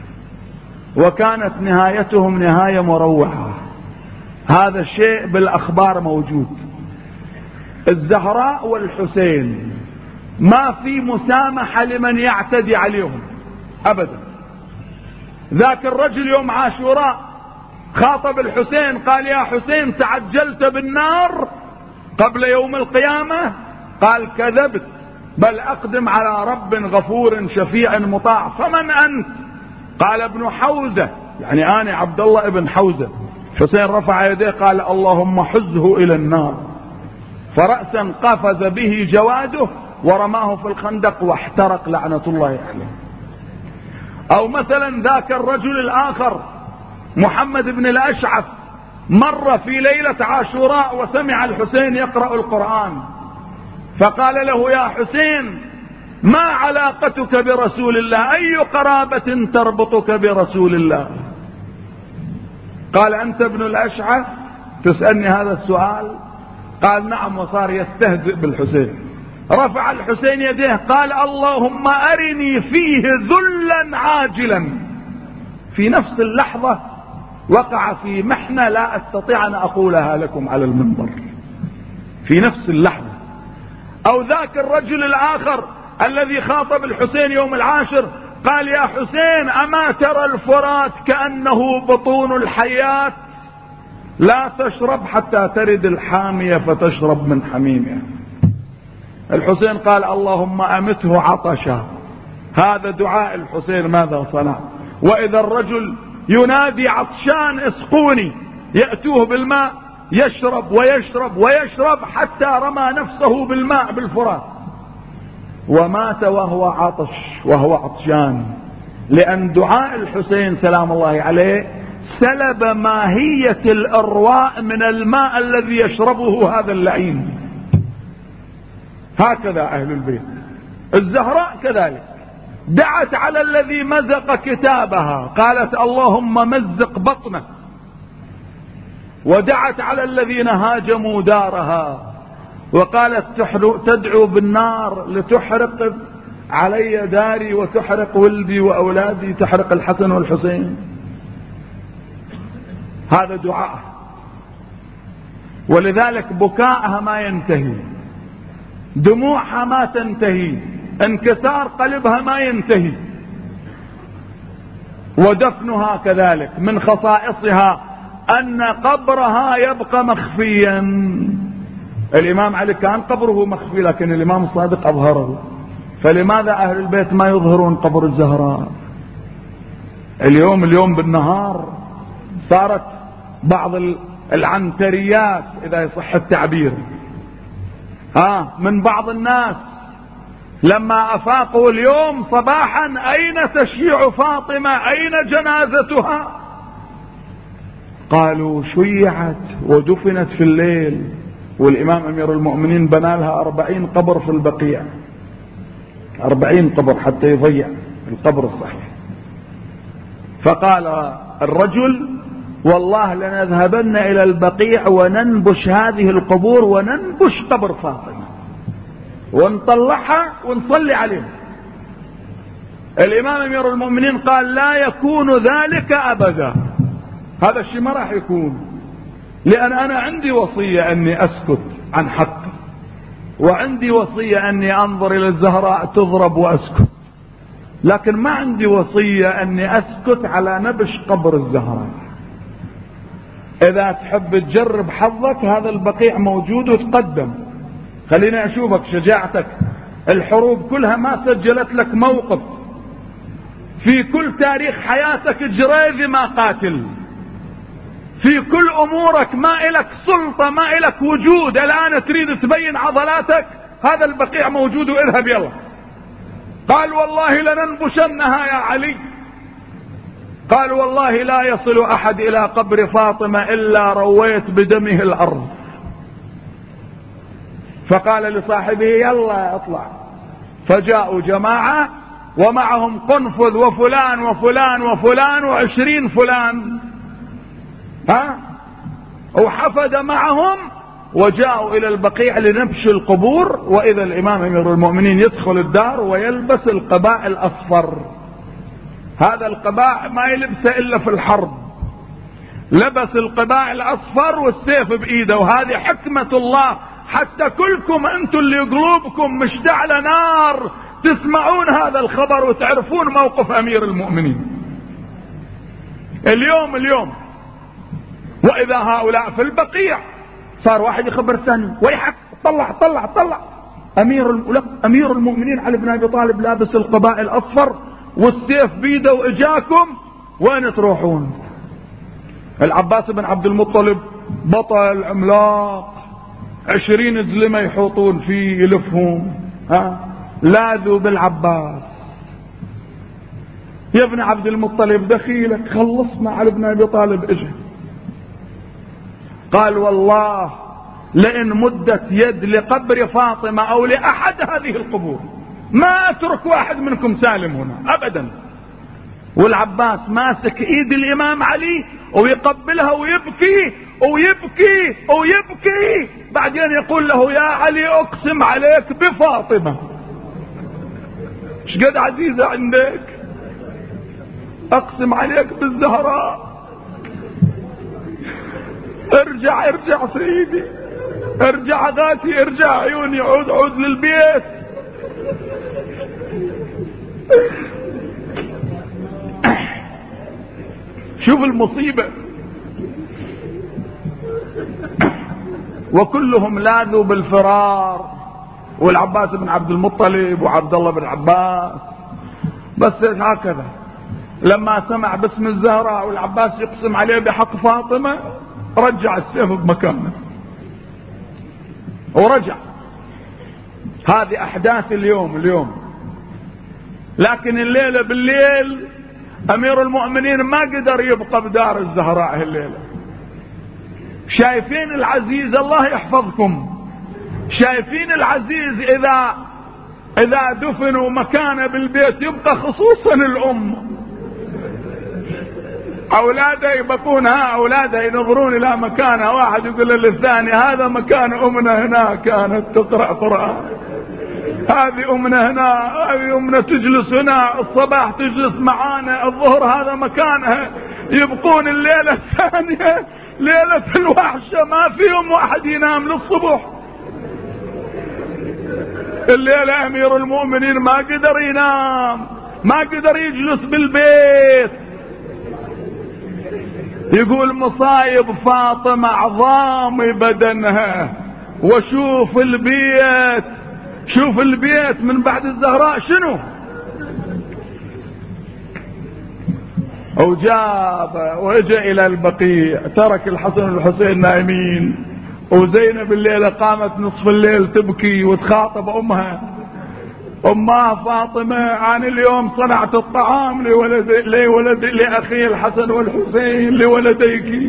وكانت نهايتهم نهاية مروعة. هذا الشيء بالأخبار موجود. الزهراء والحسين ما في مسامحة لمن يعتدي عليهم أبدا. ذاك الرجل يوم عاشوراء خاطب الحسين قال: يا حسين تعجلت بالنار قبل يوم القيامة؟ قال: كذبت، بل أقدم على رب غفور شفيع مطاع. فمن أنت؟ قال: ابن حوزة، يعني أنا عبد الله ابن حوزة. حسين رفع يديه قال: اللهم حزه إلى النار. فرأسا قفز به جواده ورماه في الخندق واحترق لعنة الله عليه. أو مثلا ذاك الرجل الآخر محمد بن الأشعث مر في ليلة عاشوراء وسمع الحسين يقرأ القرآن، فقال له: يا حسين ما علاقتك برسول الله؟ أي قرابة تربطك برسول الله؟ قال: أنت ابن الأشعث تسألني هذا السؤال؟ قال: نعم. وصار يستهزئ بالحسين. رفع الحسين يديه قال: اللهم أرني فيه ذلا عاجلا. في نفس اللحظة وقع في محنة لا أستطيع أن أقولها لكم على المنبر، في نفس اللحظة. أو ذاك الرجل الآخر الذي خاطب الحسين يوم العاشر قال: يا حسين أما ترى الفرات كأنه بطون الحيات، لا تشرب حتى ترد الحامية فتشرب من حميمها. الحسين قال: اللهم أمته عطشا. هذا دعاء الحسين ماذا صنع؟ وإذا الرجل ينادي: عطشان اسقوني، يأتوه بالماء يشرب ويشرب ويشرب حتى رمى نفسه بالماء بالفرات، ومات وهو عطش وهو عطشان، لأن دعاء الحسين سلام الله عليه سلب ماهية الإرواء من الماء الذي يشربه هذا اللعين. هكذا أهل البيت. الزهراء كذلك دعت على الذي مزق كتابها، قالت: اللهم مزق بطنه. ودعت على الذين هاجموا دارها وقالت: تدعو بالنار لتحرق علي داري وتحرق ولدي وأولادي، تحرق الحسن والحسين. هذا دعاء. ولذلك بكاءها ما ينتهي، دموعها ما تنتهي، انكسار قلبها ما ينتهي. ودفنها كذلك من خصائصها أن قبرها يبقى مخفيا. الإمام علي كان قبره مخفي، لكن الإمام الصادق أظهره. فلماذا أهل البيت ما يظهرون قبر الزهراء؟ اليوم بالنهار صارت بعض العنتريات إذا يصح التعبير من بعض الناس لما أفاقوا اليوم صباحا: أين تشيع فاطمة؟ أين جنازتها؟ قالوا: شيعت ودفنت في الليل، والإمام أمير المؤمنين بنى لها 40 قبر في البقيع، 40 قبر حتى يضيع القبر الصحيح. فقال الرجل: والله لنذهبن إلى البقيع وننبش هذه القبور وننبش قبر فاطمة ونطلعها ونصلي عليها. الإمام أمير المؤمنين قال: لا يكون ذلك أبدا، هذا الشيء ما راح يكون، لأن أنا عندي وصية أني أسكت عن حقي، وعندي وصية أني أنظر إلى الزهراء تضرب وأسكت، لكن ما عندي وصية أني أسكت على نبش قبر الزهراء. إذا تحب تجرب حظك هذا البقيع موجود وتقدم. خليني أشوفك شجاعتك. الحروب كلها ما سجلت لك موقف في كل تاريخ حياتك جريذي ما قاتل. في كل أمورك ما إلك سلطة، ما إلك وجود. الآن تريد تبين عضلاتك، هذا البقيع موجود واذهب يلا. قال والله لننبشنها يا علي. قال والله لا يصل أحد إلى قبر فاطمة إلا رويت بدمه الأرض. فقال لصاحبه يلا اطلع. فجاءوا جماعة ومعهم قنفذ وفلان وفلان وفلان و20 فلان، وحفد معهم، وجاءوا إلى البقيع لنبش القبور. وإذا الإمام أمير المؤمنين يدخل الدار ويلبس القباء الأصفر. هذا القباء ما يلبسه إلا في الحرب. لبس القباء الأصفر والسيف بإيده. وهذه حكمة الله حتى كلكم أنتم اللي قلوبكم مشتعلة نار تسمعون هذا الخبر وتعرفون موقف أمير المؤمنين. اليوم وإذا هؤلاء في البقيع صار واحد يخبر الثاني ويحك طلع أمير المؤمنين علي بن أبي طالب لابس القباء الأصفر والسيف بيده وإجاكم، وين تروحون؟ العباس بن عبد المطلب بطل عملاق، 20 زلمة يحوطون فيه يلفهم، لاذوا بالعباس. يا ابن عبد المطلب دخيلك خلصنا. علي بن أبي طالب اجى قال والله لئن مدت يد لقبر فاطمة أو لأحد هذه القبور ما أترك واحد منكم سالم هنا أبدا. والعباس ماسك ايد الإمام علي ويقبلها ويبكي ويبكي ويبكي. بعدين يقول له يا علي أقسم عليك بفاطمة، ايش قد عزيزة عندك، أقسم عليك بالزهراء. ارجع سيدي، ارجع غاتي، ارجع عيوني، عود للبيت. شوف المصيبة. وكلهم لاذوا بالفرار، والعباس بن عبد المطلب وعبد الله بن عباس. بس هكذا لما سمع باسم الزهراء والعباس يقسم عليه بحق فاطمة رجع السيف بمكانه ورجع. هذه أحداث اليوم. لكن الليلة بالليل أمير المؤمنين ما قدر يبقى بدار الزهراء الليلة. شايفين العزيز، الله يحفظكم، شايفين العزيز إذا دفنوا مكانه بالبيت يبقى خصوصا الأم. أولاده يبقون أولاده ينظرون إلى مكانه. واحد يقول للثاني هذا مكان أمنا هنا كانت تقرأ قرآن، هذه أمنا هنا، هذه أمنا تجلس هنا الصباح تجلس معانا، الظهر هذا مكانها. يبقون الليلة الثانية ليلة الوحشة ما فيهم واحد ينام للصبح. الليلة أمير المؤمنين ما قدر ينام، ما قدر يجلس بالبيت. يقول مصايب فاطمة عظام بدنها، وشوف البيت، شوف البيت من بعد الزهراء شنو. وجاب وإجا إلى البقيع، ترك الحسن والحسين نايمين، وزينب الليلة قامت نصف الليل تبكي وتخاطب أمها. أمها فاطمة أنا اليوم صنعت الطعام لأخي الحسن والحسين لولديك.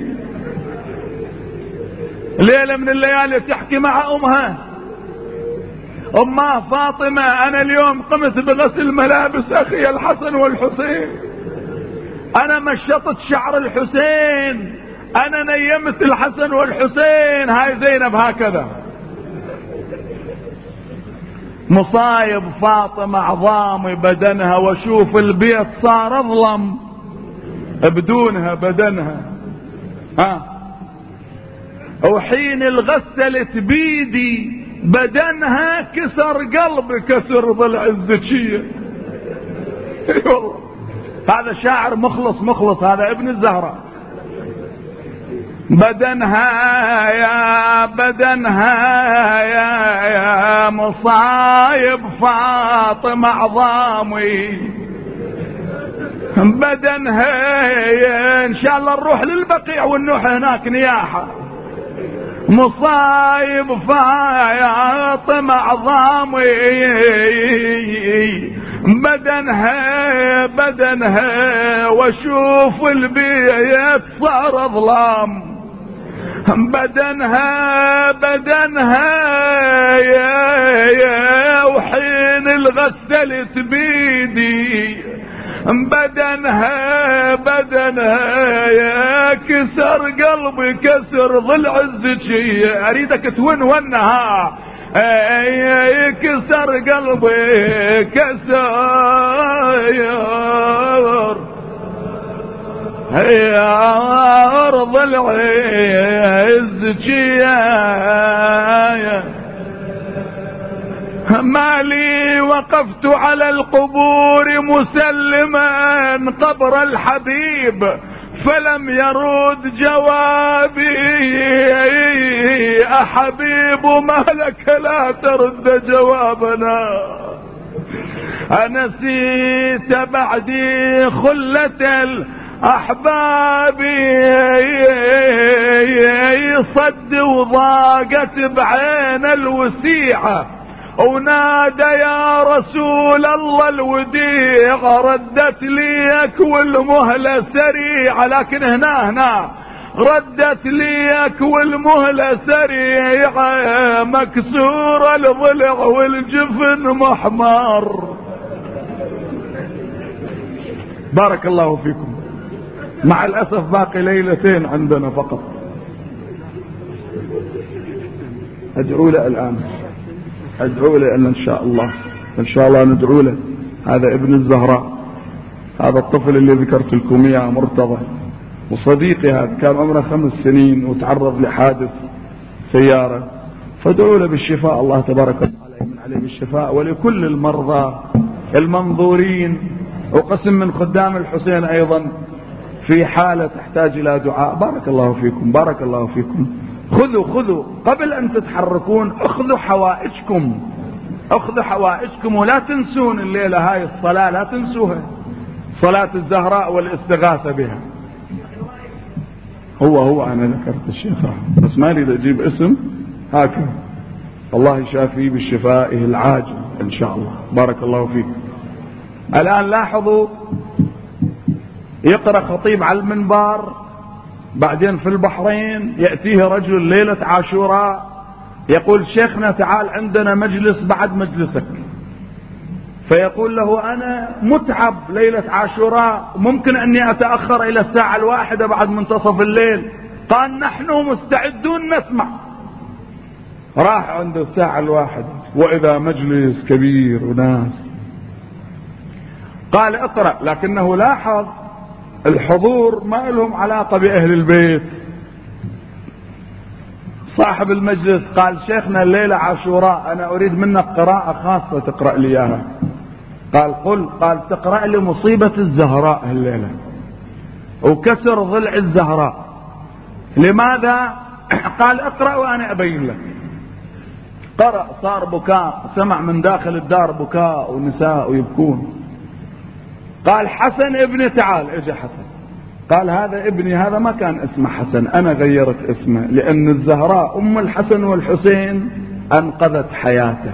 ليلة من الليالي تحكي مع أمها. أمها فاطمة أنا اليوم قمت بغسل ملابس أخي الحسن والحسين، أنا مشطت شعر الحسين، أنا نيمت الحسن والحسين. هاي زينب هكذا. مصايب فاطمة عظام بدنها، وشوف البيت صار أظلم بدونها بدنها. وحين الغسلت بيدي بدنها كسر قلبي كسر ضلع الزكية. والله هذا شاعر مخلص، هذا ابن الزهراء. بدنها يا مصايب فاطمة عظامي، بدنها ان شاء الله نروح للبقيع ونروح هناك نياحة. مصايب فاطمة عظامي، بدنها واشوف البيت صار ظلام. بدنها يا وحين الغسلت بيدي، بدنها يا كسر قلبي كسر ضلع الزكية. اريدك تونها كسر قلبي كسر يا ضلع الزكية. مالي وقفت على القبور مسلما قبر الحبيب، فلم يرد جوابي. أحبيب ما لك لا ترد جوابنا، أنسيت بعدي خلة الأحباب. صد وضاقت بعين الوسيعة، ونادى يا رسول الله الوديع، ردت ليك والمهلة سريعة. لكن هنا ردت ليك والمهلة سريعة، مكسور الضلع والجفن محمر. بارك الله فيكم. مع الأسف باقي ليلتين عندنا فقط. ادعوا له الآن، ادعوا له ان شاء الله ندعو له. هذا ابن الزهراء، هذا الطفل اللي ذكرت لكم اياه مرتضى، وصديقي هذا كان عمره 5 سنين وتعرض لحادث سيارة، فادعوا له بالشفاء. الله تبارك وتعالى يمن عليه بالشفاء، ولكل المرضى المنظورين، وقسم من خدام الحسين ايضا في حالة تحتاج الى دعاء. بارك الله فيكم، بارك الله فيكم. خذوا قبل ان تتحركون، اخذوا حوائجكم، ولا تنسون الليلة هاي الصلاة، لا تنسوها، صلاة الزهراء والاستغاثة بها. هو انا ذكرت الشيخ بس ما اريد اجيب اسم هكذا. الله يشافيه بالشفاء العاجل ان شاء الله. بارك الله فيك. الان لاحظوا، يقرأ خطيب على المنبر، بعدين في البحرين يأتيه رجل ليلة عاشوراء يقول شيخنا تعال عندنا مجلس بعد مجلسك، فيقول له أنا متعب ليلة عاشوراء، ممكن أني أتأخر إلى الساعة 1 بعد منتصف الليل. قال نحن مستعدون نسمع. راح عند الساعة 1 وإذا مجلس كبير وناس. قال اقرأ، لكنه لاحظ الحضور ما لهم علاقة بأهل البيت. صاحب المجلس قال شيخنا الليلة عاشوراء، أنا أريد منك قراءة خاصة تقرأ لي إياها. قال قل. قال تقرأ لي مصيبة الزهراء الليلة وكسر ضلع الزهراء. لماذا؟ قال اقرأ وأنا أبين لك. قرأ، صار بكاء، سمع من داخل الدار بكاء ونساء ويبكون. قال حسن ابني تعال. اجى حسن، قال هذا ابني، هذا ما كان اسمه حسن، انا غيرت اسمه لان الزهراء ام الحسن والحسين انقذت حياته.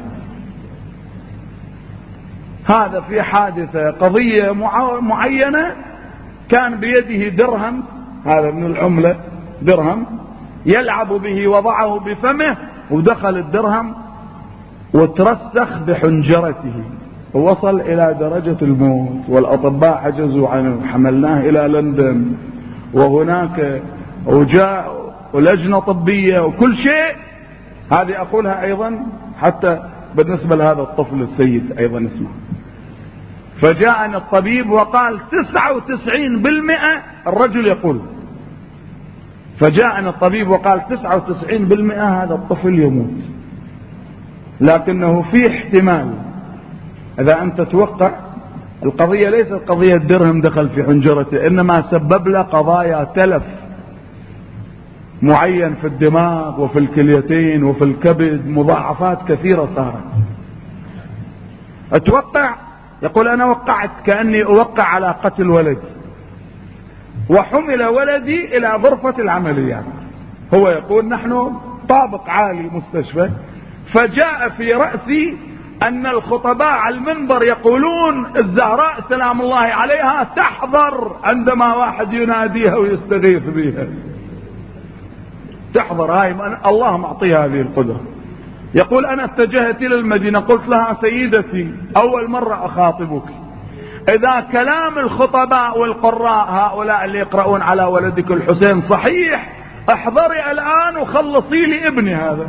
هذا في حادثة قضية معينة، كان بيده درهم، هذا من العملة درهم يلعب به، وضعه بفمه ودخل الدرهم وترسخ بحنجرته ووصل إلى درجة الموت، والأطباء عجزوا عنه. حملناه إلى لندن، وهناك وجاء لجنة طبية وكل شيء. هذه أقولها أيضا حتى بالنسبة لهذا الطفل السيد أيضا اسمه. فجاءنا الطبيب وقال 99% الرجل يقول، فجاءنا الطبيب وقال 99% هذا الطفل يموت، لكنه في احتمال. إذا أنت توقع القضية ليست قضية درهم دخل في حنجرته، إنما سبب له قضايا تلف. معين في الدماغ وفي الكليتين وفي الكبد، مضاعفات كثيرة صارت. اتوقع، يقول انا وقعت كأني اوقع على قتل ولدي، وحمل ولدي الى غرفة العمليات. هو يقول نحن طابق عالي مستشفى، فجاء في رأسي ان الخطباء على المنبر يقولون الزهراء سلام الله عليها تحضر عندما واحد يناديها ويستغيث بها، تحضر. هاي الله معطيها هذه القدرة. يقول انا اتجهت الى المدينة، قلت لها سيدتي اول مرة اخاطبك، اذا كلام الخطباء والقراء هؤلاء اللي يقرؤون على ولدك الحسين صحيح، احضري الان وخلصي لي ابني هذا.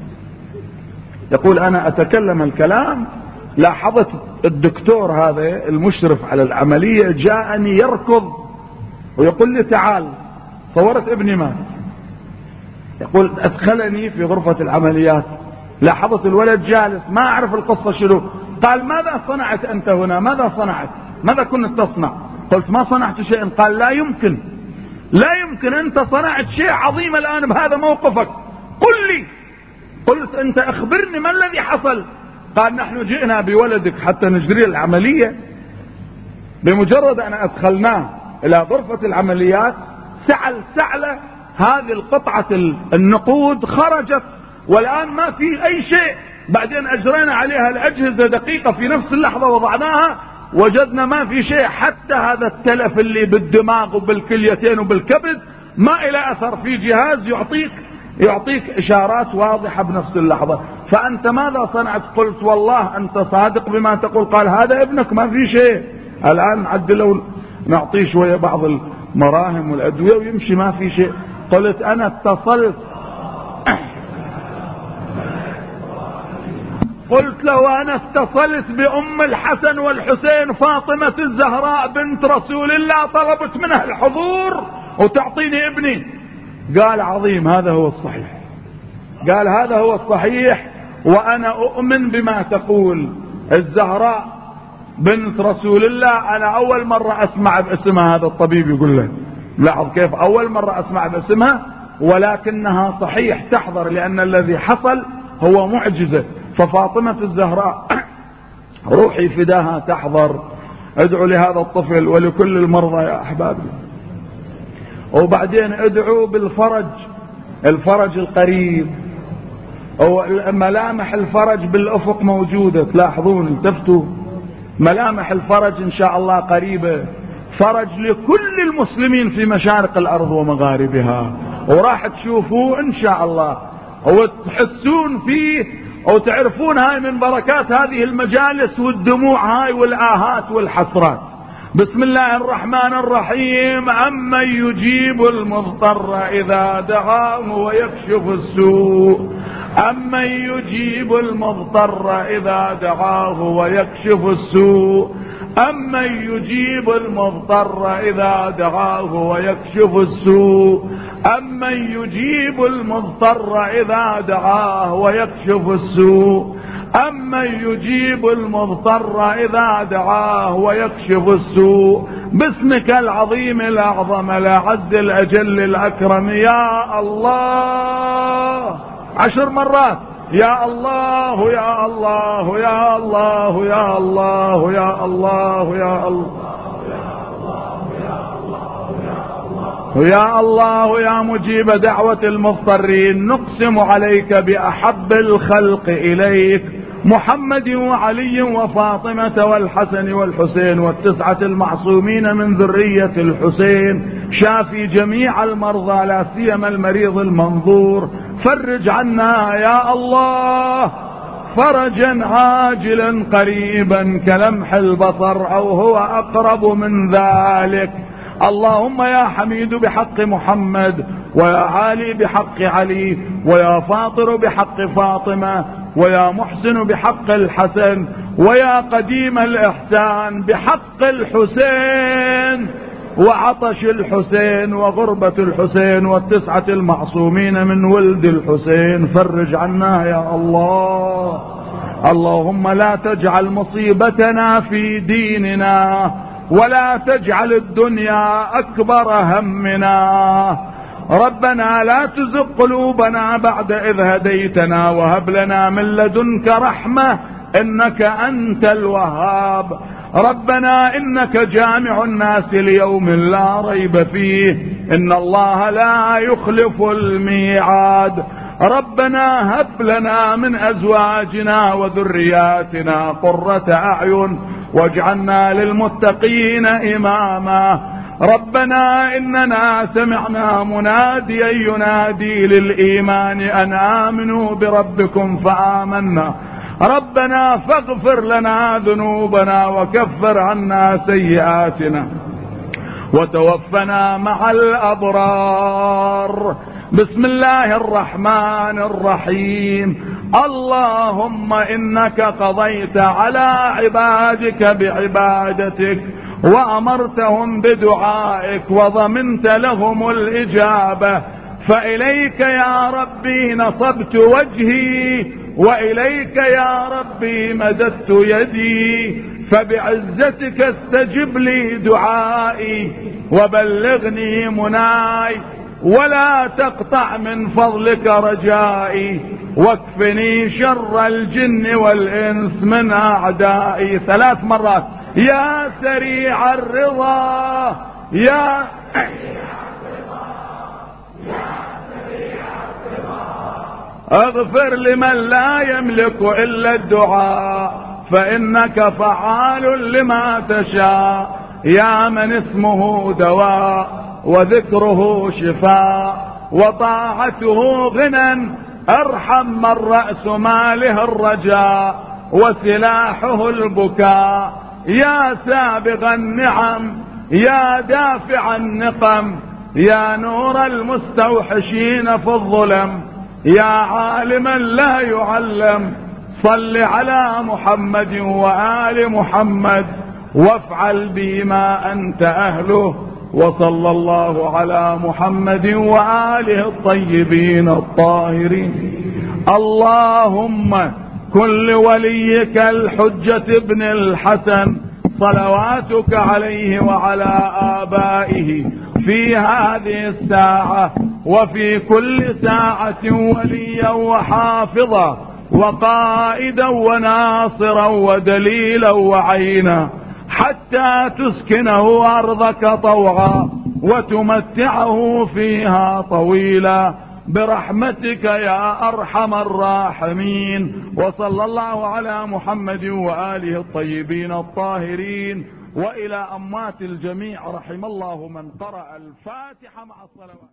يقول انا اتكلم الكلام، لاحظت الدكتور هذا المشرف على العملية جاءني يركض ويقول لي تعال، صورت ابني مات. يقول ادخلني في غرفة العمليات، لاحظت الولد جالس، ما اعرف القصة شنو. قال ماذا صنعت انت هنا؟ ماذا صنعت؟ ماذا كنت تصنع؟ قلت ما صنعت شيئا. قال لا يمكن، لا يمكن، انت صنعت شيء عظيم الان بهذا موقفك، قل لي. قلت انت اخبرني ما الذي حصل؟ قال نحن جئنا بولدك حتى نجري العملية. بمجرد ان ادخلناه الى غرفة العمليات سعلة هذه القطعة النقود خرجت، والآن ما في أي شيء. بعدين أجرينا عليها الأجهزة دقيقة، في نفس اللحظة وضعناها وجدنا ما في شيء، حتى هذا التلف اللي بالدماغ وبالكليتين وبالكبد ما إلى أثر، في جهاز يعطيك إشارات واضحة بنفس اللحظة. فأنت ماذا صنعت؟ قلت والله أنت صادق بما تقول. قال هذا ابنك ما في شيء، الآن عدلوا نعطيه شوية بعض المراهم والأدوية ويمشي ما في شيء. قلت أنا اتصلت، قلت له أنا اتصلت بأم الحسن والحسين فاطمة الزهراء بنت رسول الله، طلبت منها الحضور وتعطيني ابني. قال عظيم، هذا هو الصحيح. قال هذا هو الصحيح، وأنا أؤمن بما تقول. الزهراء بنت رسول الله أنا أول مرة أسمع باسمها، هذا الطبيب يقول له، لاحظ كيف أول مرة أسمع باسمها، ولكنها صحيح تحضر، لأن الذي حصل هو معجزة. ففاطمة الزهراء روحي فداها تحضر. ادعوا لهذا الطفل ولكل المرضى يا أحبابي، وبعدين ادعوا بالفرج، الفرج القريب، ملامح الفرج بالأفق موجودة، تلاحظون التفتوا ملامح الفرج إن شاء الله قريبة، فرج لكل المسلمين في مشارق الأرض ومغاربها، وراح تشوفوه إن شاء الله وتحسون فيه وتعرفون هاي من بركات هذه المجالس والدموع هاي والآهات والحسرات. بسم الله الرحمن الرحيم. عمن يجيب المضطر إذا دعاه ويكشف السوء، عمن يجيب المضطر إذا دعاه ويكشف السوء، أمن يجيب المضطر إذا دعاه ويكشف السوء، أمن يجيب المضطر إذا دعاه ويكشف السوء، أمن يجيب المضطر إذا دعاه ويكشف السوء، باسمك العظيم الأعظم الأعز الأجل الأكرم يا الله. 10 مرات يا الله يا الله يا الله يا الله يا الله يا الله يا الله يا مجيب دعوة المضطرين. نقسم عليك بأحب الخلق إليك محمد وعلي وفاطمة والحسن والحسين وال9 المعصومين من ذرية الحسين، شافي جميع المرضى لا سيما المريض المنظور، فرج عنا يا الله فرجا عاجلا قريبا كلمح البصر أو هو أقرب من ذلك. اللهم يا حميد بحق محمد، ويا عالي بحق علي، ويا فاطر بحق فاطمة، ويا محسن بحق الحسن، ويا قديم الإحسان بحق الحسين وعطش الحسين وغربة الحسين وال9 المعصومين من ولد الحسين، فرج عنا يا الله. اللهم لا تجعل مصيبتنا في ديننا، ولا تجعل الدنيا أكبر همنا، ربنا لا تزغ قلوبنا بعد إذ هديتنا وهب لنا من لدنك رحمة إنك أنت الوهاب. ربنا إنك جامع الناس ليوم لا ريب فيه إن الله لا يخلف الميعاد. ربنا هب لنا من أزواجنا وذرياتنا قرة أعين واجعلنا للمتقين إماما. ربنا إننا سمعنا مناديا ينادي للإيمان أن آمنوا بربكم فآمنا. ربنا فاغفر لنا ذنوبنا وكفر عنا سيئاتنا وتوفنا مع الأبرار. بسم الله الرحمن الرحيم. اللهم إنك قضيت على عبادك بعبادتك وأمرتهم بدعائك وضمنت لهم الإجابة، فإليك يا ربي نصبت وجهي وإليك يا ربي مددت يدي، فبعزتك استجب لي دعائي وبلغني مناي ولا تقطع من فضلك رجائي، واكفني شر الجن والإنس من أعدائي. 3 مرات. يا سريع الرضا يا اغفر لمن لا يملك إلا الدعاء فإنك فعال لما تشاء. يا من اسمه دواء وذكره شفاء وطاعته غنى، ارحم من رأس ماله الرجاء وسلاحه البكاء. يا سابغ النعم يا دافع النقم يا نور المستوحشين في الظلم يا عالما لا يعلم، صل على محمد وآل محمد وافعل بما أنت أهله. وصلى الله على محمد وآله الطيبين الطاهرين. اللهم كن لوليك الحجة ابن الحسن صلواتك عليه وعلى آبائه في هذه الساعة وفي كل ساعة وليا وحافظا وقائدا وناصرا ودليلا وعينا، حتى تسكنه أرضك طوعا وتمتعه فيها طويلا برحمتك يا أرحم الراحمين. وصلى الله على محمد وآله الطيبين الطاهرين. وإلى أموات الجميع رحم الله من قرأ الفاتحة مع الصلوات.